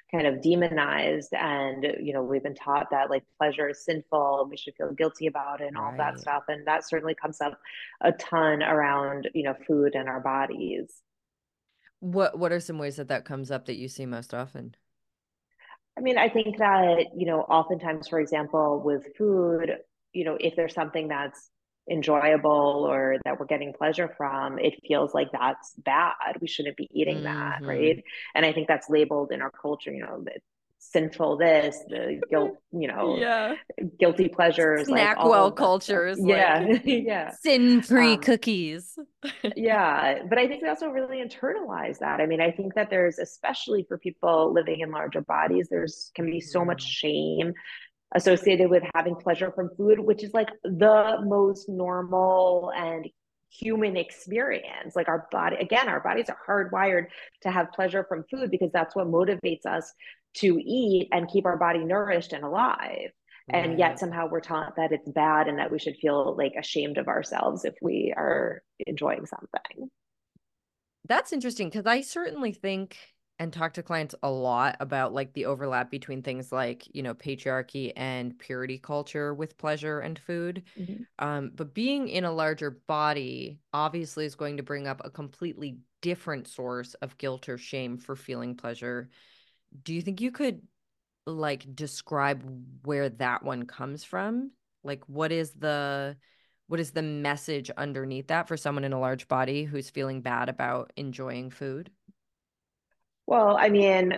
kind of demonized. And, you know, we've been taught that like pleasure is sinful, we should feel guilty about it and all that Right. stuff. And that certainly comes up a ton around, you know, food and our bodies. What what are some ways that that comes up that you see most often? I mean, I think that, you know, oftentimes, for example, with food, you know, if there's something that's enjoyable or that we're getting pleasure from, it feels like that's bad. We shouldn't be eating that, Hmm. right? And I think that's labeled in our culture, you know, that sinful this, the guilt, you know, Yeah. guilty pleasures, like all Snackwell of that stuff. culture is like Yeah, yeah. sin-free Um, cookies. yeah, but I think we also really internalize that. I mean, I think that there's, especially for people living in larger bodies, there's can be so much Mhm. shame associated with having pleasure from food, which is like the most normal and human experience. Like our body, again, our bodies are hardwired to have pleasure from food because that's what motivates us to eat and keep our body nourished and alive. And yet Right. somehow we're taught that it's bad and that we should feel like ashamed of ourselves if we are enjoying something. That's interesting because I certainly think and talk to clients a lot about like the overlap between things like, you know, patriarchy and purity culture with pleasure and food. Mm-hmm. Um, but being in a larger body obviously is going to bring up a completely different source of guilt or shame for feeling pleasure. Do you think you could like describe where that one comes from? Like what is the what is the message underneath that for someone in a large body who's feeling bad about enjoying food? Well, I mean,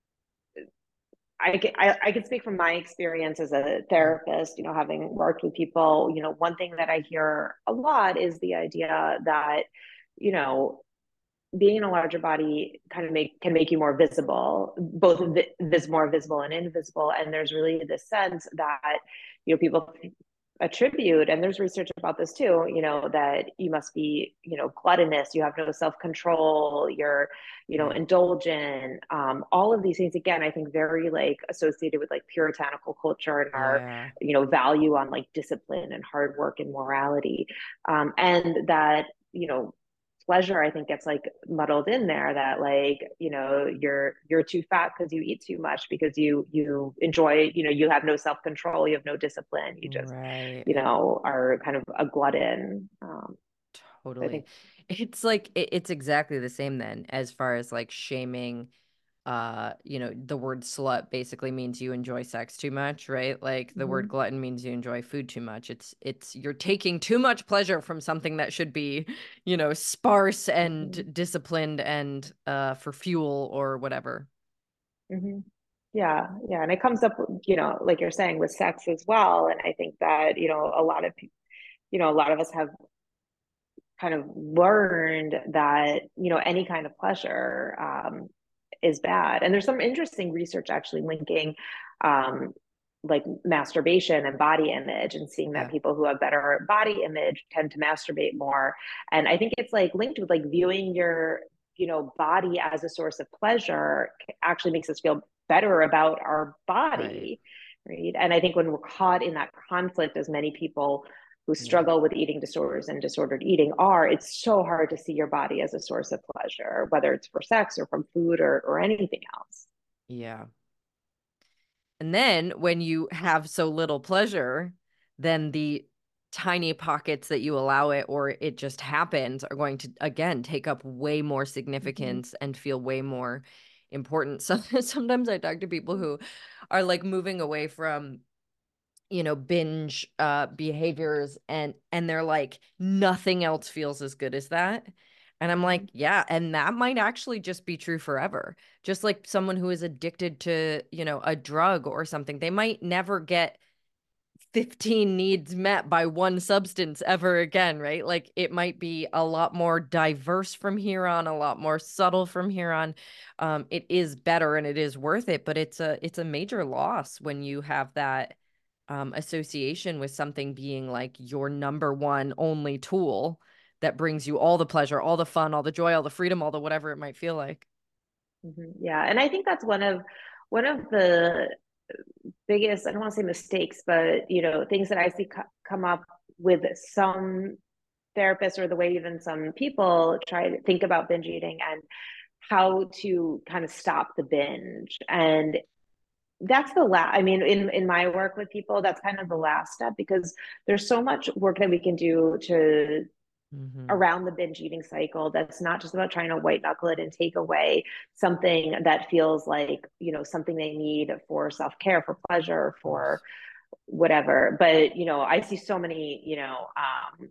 I, I, I can speak from my experience as a Yeah. therapist, you know, having worked with people. You know, one thing that I hear a lot is the idea that, you know, being in a larger body kind of make can make you more visible, both this more visible and invisible. And there's really this sense that, you know, people attribute, and there's research about this too, you know, that you must be, you know, gluttonous, you have no self-control, you're, you know, Right. indulgent, um, all of these things, again, I think very like associated with like puritanical culture and our, Yeah. you know, value on like discipline and hard work and morality. Um, and that, you know, pleasure I think gets like muddled in there, that like, you know, you're you're too fat because you eat too much, because you you enjoy, you know, you have no self-control, you have no discipline, you just, Right. you know, are kind of a glutton. um I Totally. think. It's like it, it's exactly the same then as far as like shaming uh you know the word slut basically means you enjoy sex too much, right? Like the word Mm-hmm, glutton means you enjoy food too much. It's it's you're taking too much pleasure from something that should be, you know, sparse mm-hmm, and disciplined and uh for fuel or whatever. mm-hmm. Yeah, yeah, and it comes up, you know, like you're saying, with sex as well. And I think that, you know, a lot of people, you know, a lot of us have kind of learned that, you know, any kind of pleasure um, is bad. And there's some interesting research actually linking um, like masturbation and body image, and seeing that Yeah. people who have better body image tend to masturbate more. And I think it's like linked with like viewing your, you know, body as a source of pleasure actually makes us feel better about our Right. body, right? And I think when we're caught in that conflict, as many people who Yeah. struggle with eating disorders and disordered eating are, it's so hard to see your body as a source of pleasure, whether it's for sex or from food or, or anything else. Yeah. And then when you have so little pleasure, then the tiny pockets that you allow it or it just happens are going to, again, take up way more Mm-hmm. significance and feel way more important. So sometimes I talk to people who are like moving away from, you know, binge uh behaviors, and and they're like nothing else feels as good as that. And I'm Mm-hmm. like, yeah, and that might actually just be true forever. Just like someone who is addicted to, you know, a drug or something, they might never get fifteen needs met by one substance ever again, right? Like it might be a lot more diverse from here on, a lot more subtle from here on. Um, it is better and it is worth it, but it's a it's a major loss when you have that um, association with something being like your number one only tool that brings you all the pleasure, all the fun, all the joy, all the freedom, all the whatever it might feel like. Mm-hmm. Yeah, and I think that's one of one of the biggest, I don't want to say mistakes, but you know, things that I see co- come up with some therapists, or the way even some people try to think about binge eating and how to kind of stop the binge. And that's the last, I mean, in, in my work with people, that's kind of the last step, because there's so much work that we can do to Mm-hmm. around the binge eating cycle that's not just about trying to white knuckle it and take away something that feels like, you know, something they need for self-care, for pleasure, Of for course. whatever. But, you know, I see so many, you know, um,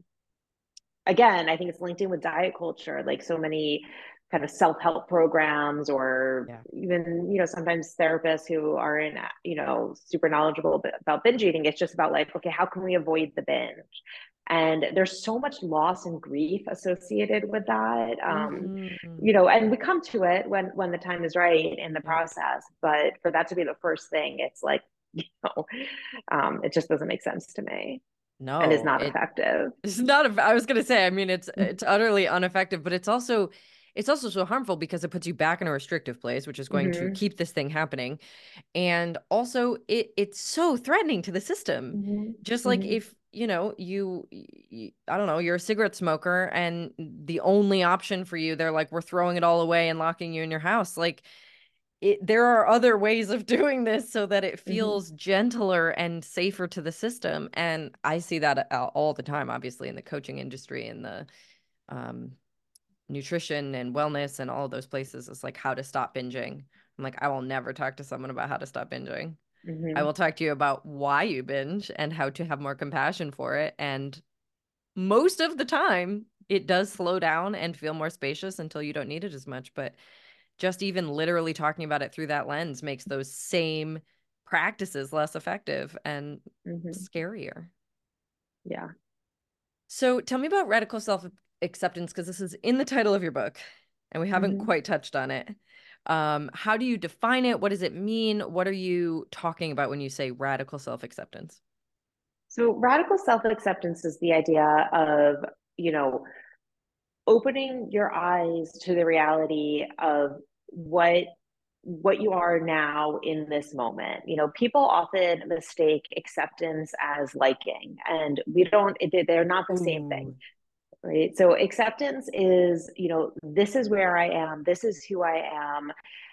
again, I think it's linked in with diet culture, like so many kind of self-help programs, or Yeah. even, you know, sometimes therapists who are in, you know, super knowledgeable about binge eating. It's just about like, okay, how can we avoid the binge? And there's so much loss and grief associated with that. Um, Mm-hmm. you know, and we come to it when when the time is right in the Yep. process. But for that to be the first thing, it's like, you know, um, it just doesn't make sense to me and is No, not it effective. it's not a, I was gonna say, I mean, it's it's utterly ineffective, but it's also it's also so harmful because it puts you back in a restrictive place, which is going to Mm-hmm. keep this thing happening. And also it it's so threatening to the system. Mm-hmm. Just like Mm-hmm. if, you know, you, you I don't know, you're a cigarette smoker and the only option for you, they're like, we're throwing it all away and locking you in your house. Like it, there are other ways of doing this so that it Mm-hmm. feels gentler and safer to the system. And I see that a- all the time, obviously, in the coaching industry and the um, nutrition and wellness and all of those places. It's like how to stop binging. I'm like, I will never talk to someone about how to stop binging. I Mm-hmm. will talk to you about why you binge and how to have more compassion for it. And most of the time, it does slow down and feel more spacious until you don't need it as much. But just even literally talking about it through that lens makes those same practices less effective and Mm-hmm. scarier. Yeah. So tell me about radical self acceptance, because this is in the title of your book and we haven't Mm-hmm. quite touched on it. Um, how do you define it? What does it mean? What are you talking about when you say radical self acceptance? So radical self-acceptance is the idea of, you know, opening your eyes to the reality of what what you are now in this moment. You know, people often mistake acceptance as liking, and we don't, they're not the same thing, Ooh, right? So acceptance is, you know, this is where I am, this is who I am,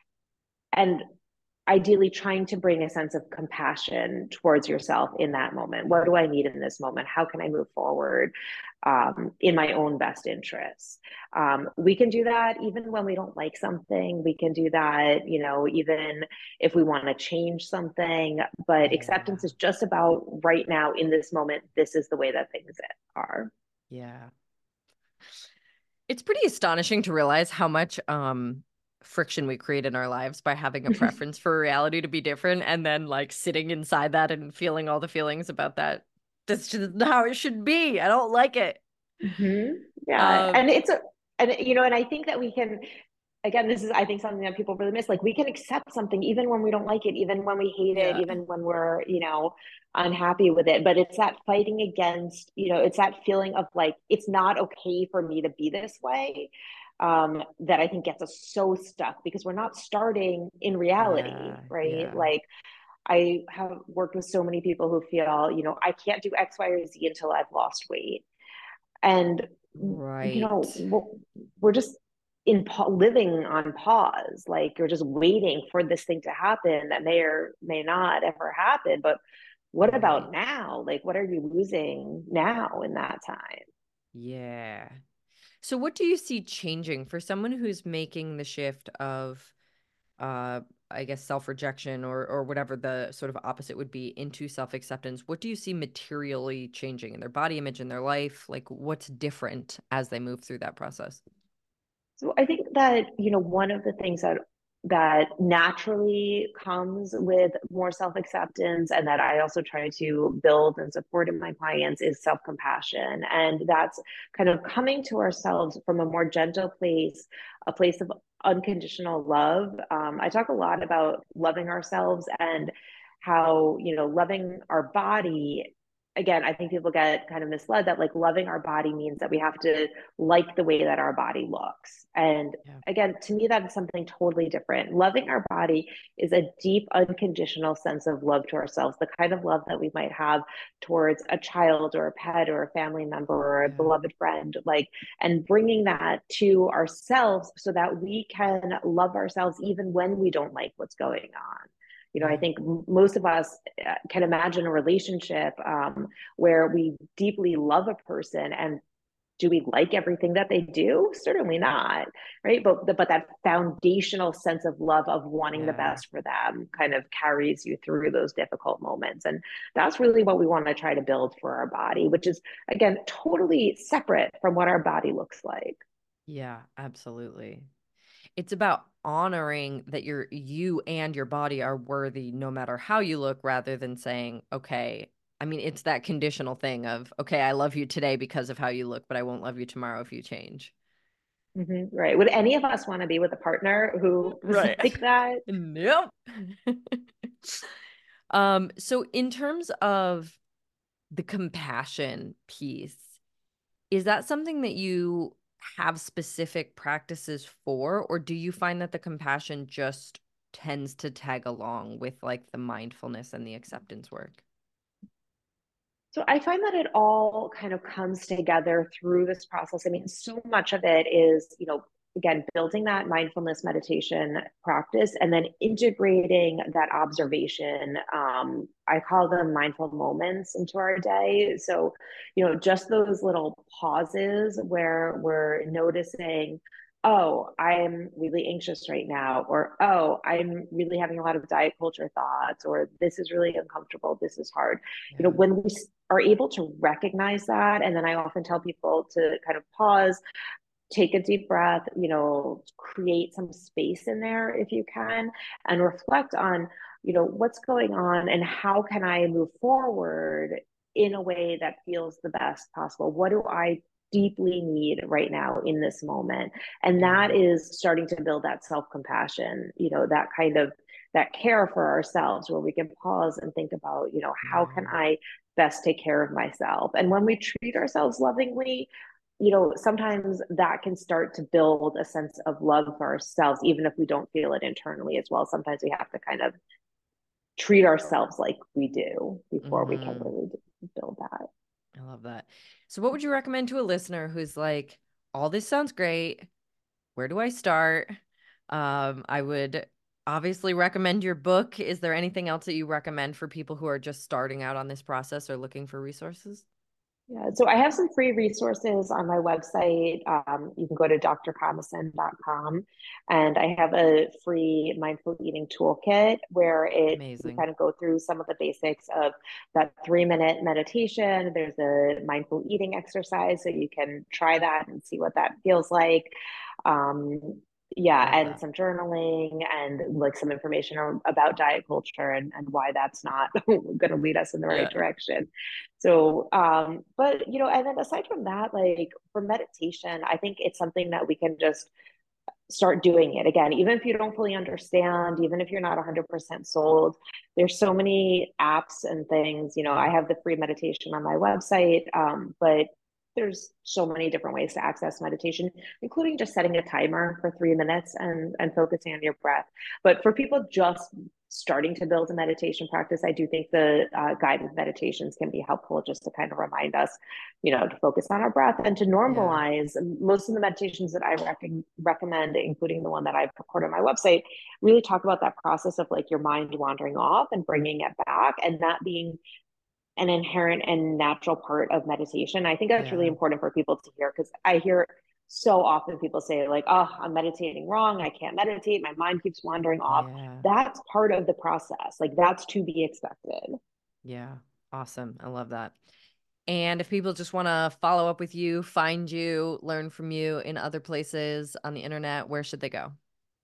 and ideally trying to bring a sense of compassion towards yourself in that moment. What do I need in this moment? How can I move forward um, in my own best interests? Um, we can do that even when we don't like something. We can do that, you know, even if we want to change something. But yeah. acceptance is just about right now in this moment. This is the way that things are. Yeah. It's pretty astonishing to realize how much um friction we create in our lives by having a preference for reality to be different and then like sitting inside that and feeling all the feelings about that. That's just how it should be. I don't like it. Mm-hmm. Yeah, Um, and it's a, and you know, and I think that we can, again, this is, I think, something that people really miss. Like, we can accept something even when we don't like it, even when we hate it, yeah. even when we're, you know, unhappy with it. But it's that fighting against, you know, it's that feeling of like, it's not okay for me to be this way. Um, that I think gets us so stuck, because we're not starting in reality, Yeah. right? Yeah. Like, I have worked with so many people who feel, you know, I can't do X, Y, or Z until I've lost weight. And, you know, Right. we're just in living on pause. Like, you're just waiting for this thing to happen that may or may not ever happen. But what Right. about now? Like, what are you losing now in that time? Yeah. So what do you see changing for someone who's making the shift of uh I guess self-rejection or or whatever the sort of opposite would be into self-acceptance? What do you see materially changing in their body image in their life? Like what's different as they move through that process? So I think that, you know, one of the things that that naturally comes with more self-acceptance, and that I also try to build and support in my clients, is self-compassion. And that's kind of coming to ourselves from a more gentle place, a place of unconditional love. Um, I talk a lot about loving ourselves, and how, you know, loving our body again, I think people get kind of misled that like loving our body means that we have to like the way that our body looks. And Yeah. again, to me, that is something totally different. Loving our body is a deep, unconditional sense of love to ourselves, the kind of love that we might have towards a child or a pet or a family member or a Yeah. beloved friend, like, and bringing that to ourselves so that we can love ourselves even when we don't like what's going on. You know, I Yeah. think most of us uh, can imagine a relationship um, where we deeply love a person, and do we like everything that they do? Certainly not, right? But but that foundational sense of love of wanting the Yeah. best for them kind of carries you through those difficult moments, and that's really what we want to try to build for our body, which is again totally separate from what our body looks like. Yeah, absolutely. It's about honoring that your you and your body are worthy no matter how you look, rather than saying, okay, I mean, it's that conditional thing of, okay, I love you today because of how you look, but I won't love you tomorrow if you change. Mm-hmm, right? Would any of us want to be with a partner who was Right. like that? Nope. Um, so in terms of the compassion piece, is that something that you have specific practices for, or do you find that the compassion just tends to tag along with like the mindfulness and the acceptance work? So I find that it all kind of comes together through this process. I mean, so much of it is, you know, again, building that mindfulness meditation practice and then integrating that observation. Um, I call them mindful moments into our day. So, you know, just those little pauses where we're noticing, oh, I'm really anxious right now, or oh, I'm really having a lot of diet culture thoughts, or this is really uncomfortable, this is hard. You know, Yeah. when we are able to recognize that, and then I often tell people to kind of pause, take a deep breath, you know, create some space in there if you can, and reflect on, you know, what's going on and how can I move forward in a way that feels the best possible. What do I deeply need right now in this moment? And Yeah. that is starting to build that self-compassion, you know, that kind of that care for ourselves where we can pause and think about, you know, how can Yeah. I best take care of myself? And when we treat ourselves lovingly, you know, sometimes that can start to build a sense of love for ourselves, even if we don't feel it internally as well. Sometimes we have to kind of treat ourselves like we do before we can Hmm. really build that. I love that. So, what would you recommend to a listener who's like, all this sounds great. Where do I start? Um, I would obviously recommend your book. Is there anything else that you recommend for people who are just starting out on this process or looking for resources? Yeah, so I have some free resources on my website. Um, you can go to d r comison dot com, and I have a free mindful eating toolkit where it we Amazing. kind of go through some of the basics of that three minute meditation. There's a mindful eating exercise, so you can try that and see what that feels like. Um, yeah, Love and that. some journaling and like some information about diet culture and, and why that's not going to lead us in the right Yeah. direction. So, um, but you know, and then aside from that, like for meditation, I think it's something that we can just start doing it again, even if you don't fully understand, even if you're not one hundred percent sold. There's so many apps and things. You know, I Yeah. have the free meditation on my website, um, but there's so many different ways to access meditation, including just setting a timer for three minutes and and focusing on your breath. But for people just starting to build a meditation practice, I do think the uh, guided meditations can be helpful just to kind of remind us, you know, to focus on our breath and to Yeah. normalize. Most of the meditations that I rec- recommend, including the one that I've recorded on my website, really talk about that process of like your mind wandering off and bringing it back, and that being an inherent and natural part of meditation. I think that's really Yeah. important for people to hear, because I hear so often people say like, oh, I'm meditating wrong, I can't meditate, my mind keeps wandering off. Yeah. That's part of the process, like that's to be expected. Yeah. Awesome. I love that. And if people just want to follow up with you, find you, learn from you in other places on the internet, where should they go?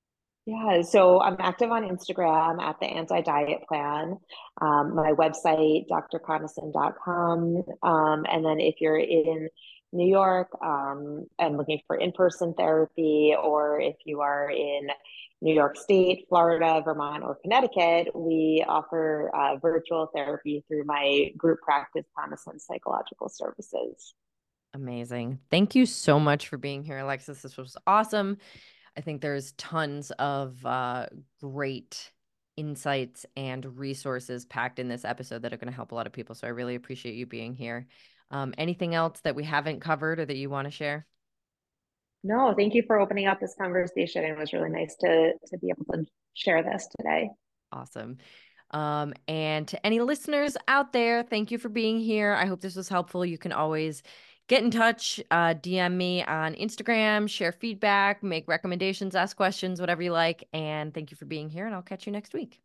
Yeah, so I'm active on Instagram at the Anti-Diet Plan. Um, my website, d r conason dot com. Um, and then if you're in New York um, and looking for in-person therapy, or if you are in New York State, Florida, Vermont, or Connecticut, we offer uh, virtual therapy through my group practice, Conason Psychological Services. Amazing. Thank you so much for being here, Alexis. This was awesome. I think there's tons of uh, great insights and resources packed in this episode that are going to help a lot of people. So I really appreciate you being here. Um, anything else that we haven't covered or that you want to share? No, thank you for opening up this conversation. It was really nice to to be able to share this today. Awesome. Um, and to any listeners out there, thank you for being here. I hope this was helpful. You can always get in touch, uh, D M me on Instagram, share feedback, make recommendations, ask questions, whatever you like. And thank you for being here, and I'll catch you next week.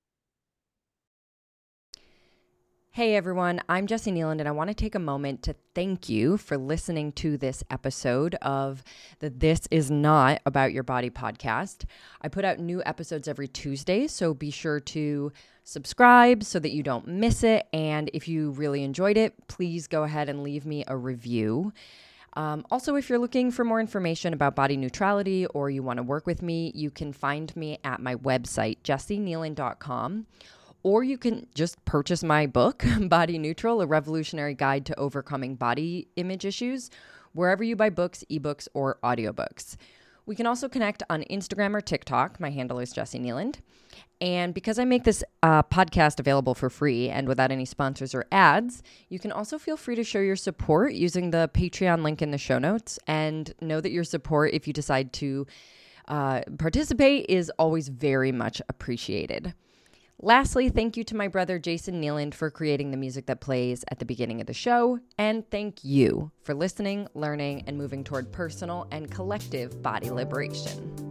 Hey everyone, I'm Jessie Nealand, and I want to take a moment to thank you for listening to this episode of the This Is Not About Your Body podcast. I put out new episodes every Tuesday, so be sure to subscribe so that you don't miss it. And if you really enjoyed it, please go ahead and leave me a review. Um, also, if you're looking for more information about body neutrality or you want to work with me, you can find me at my website, jessie nealand dot com. Or you can just purchase my book, Body Neutral, A Revolutionary Guide to Overcoming Body Image Issues, wherever you buy books, ebooks, or audiobooks. We can also connect on Instagram or TikTok. My handle is Jessie Nealand. And because I make this uh, podcast available for free and without any sponsors or ads, you can also feel free to show your support using the Patreon link in the show notes. And know that your support, if you decide to uh, participate, is always very much appreciated. Lastly, thank you to my brother Jason Nealand for creating the music that plays at the beginning of the show. And thank you for listening, learning, and moving toward personal and collective body liberation.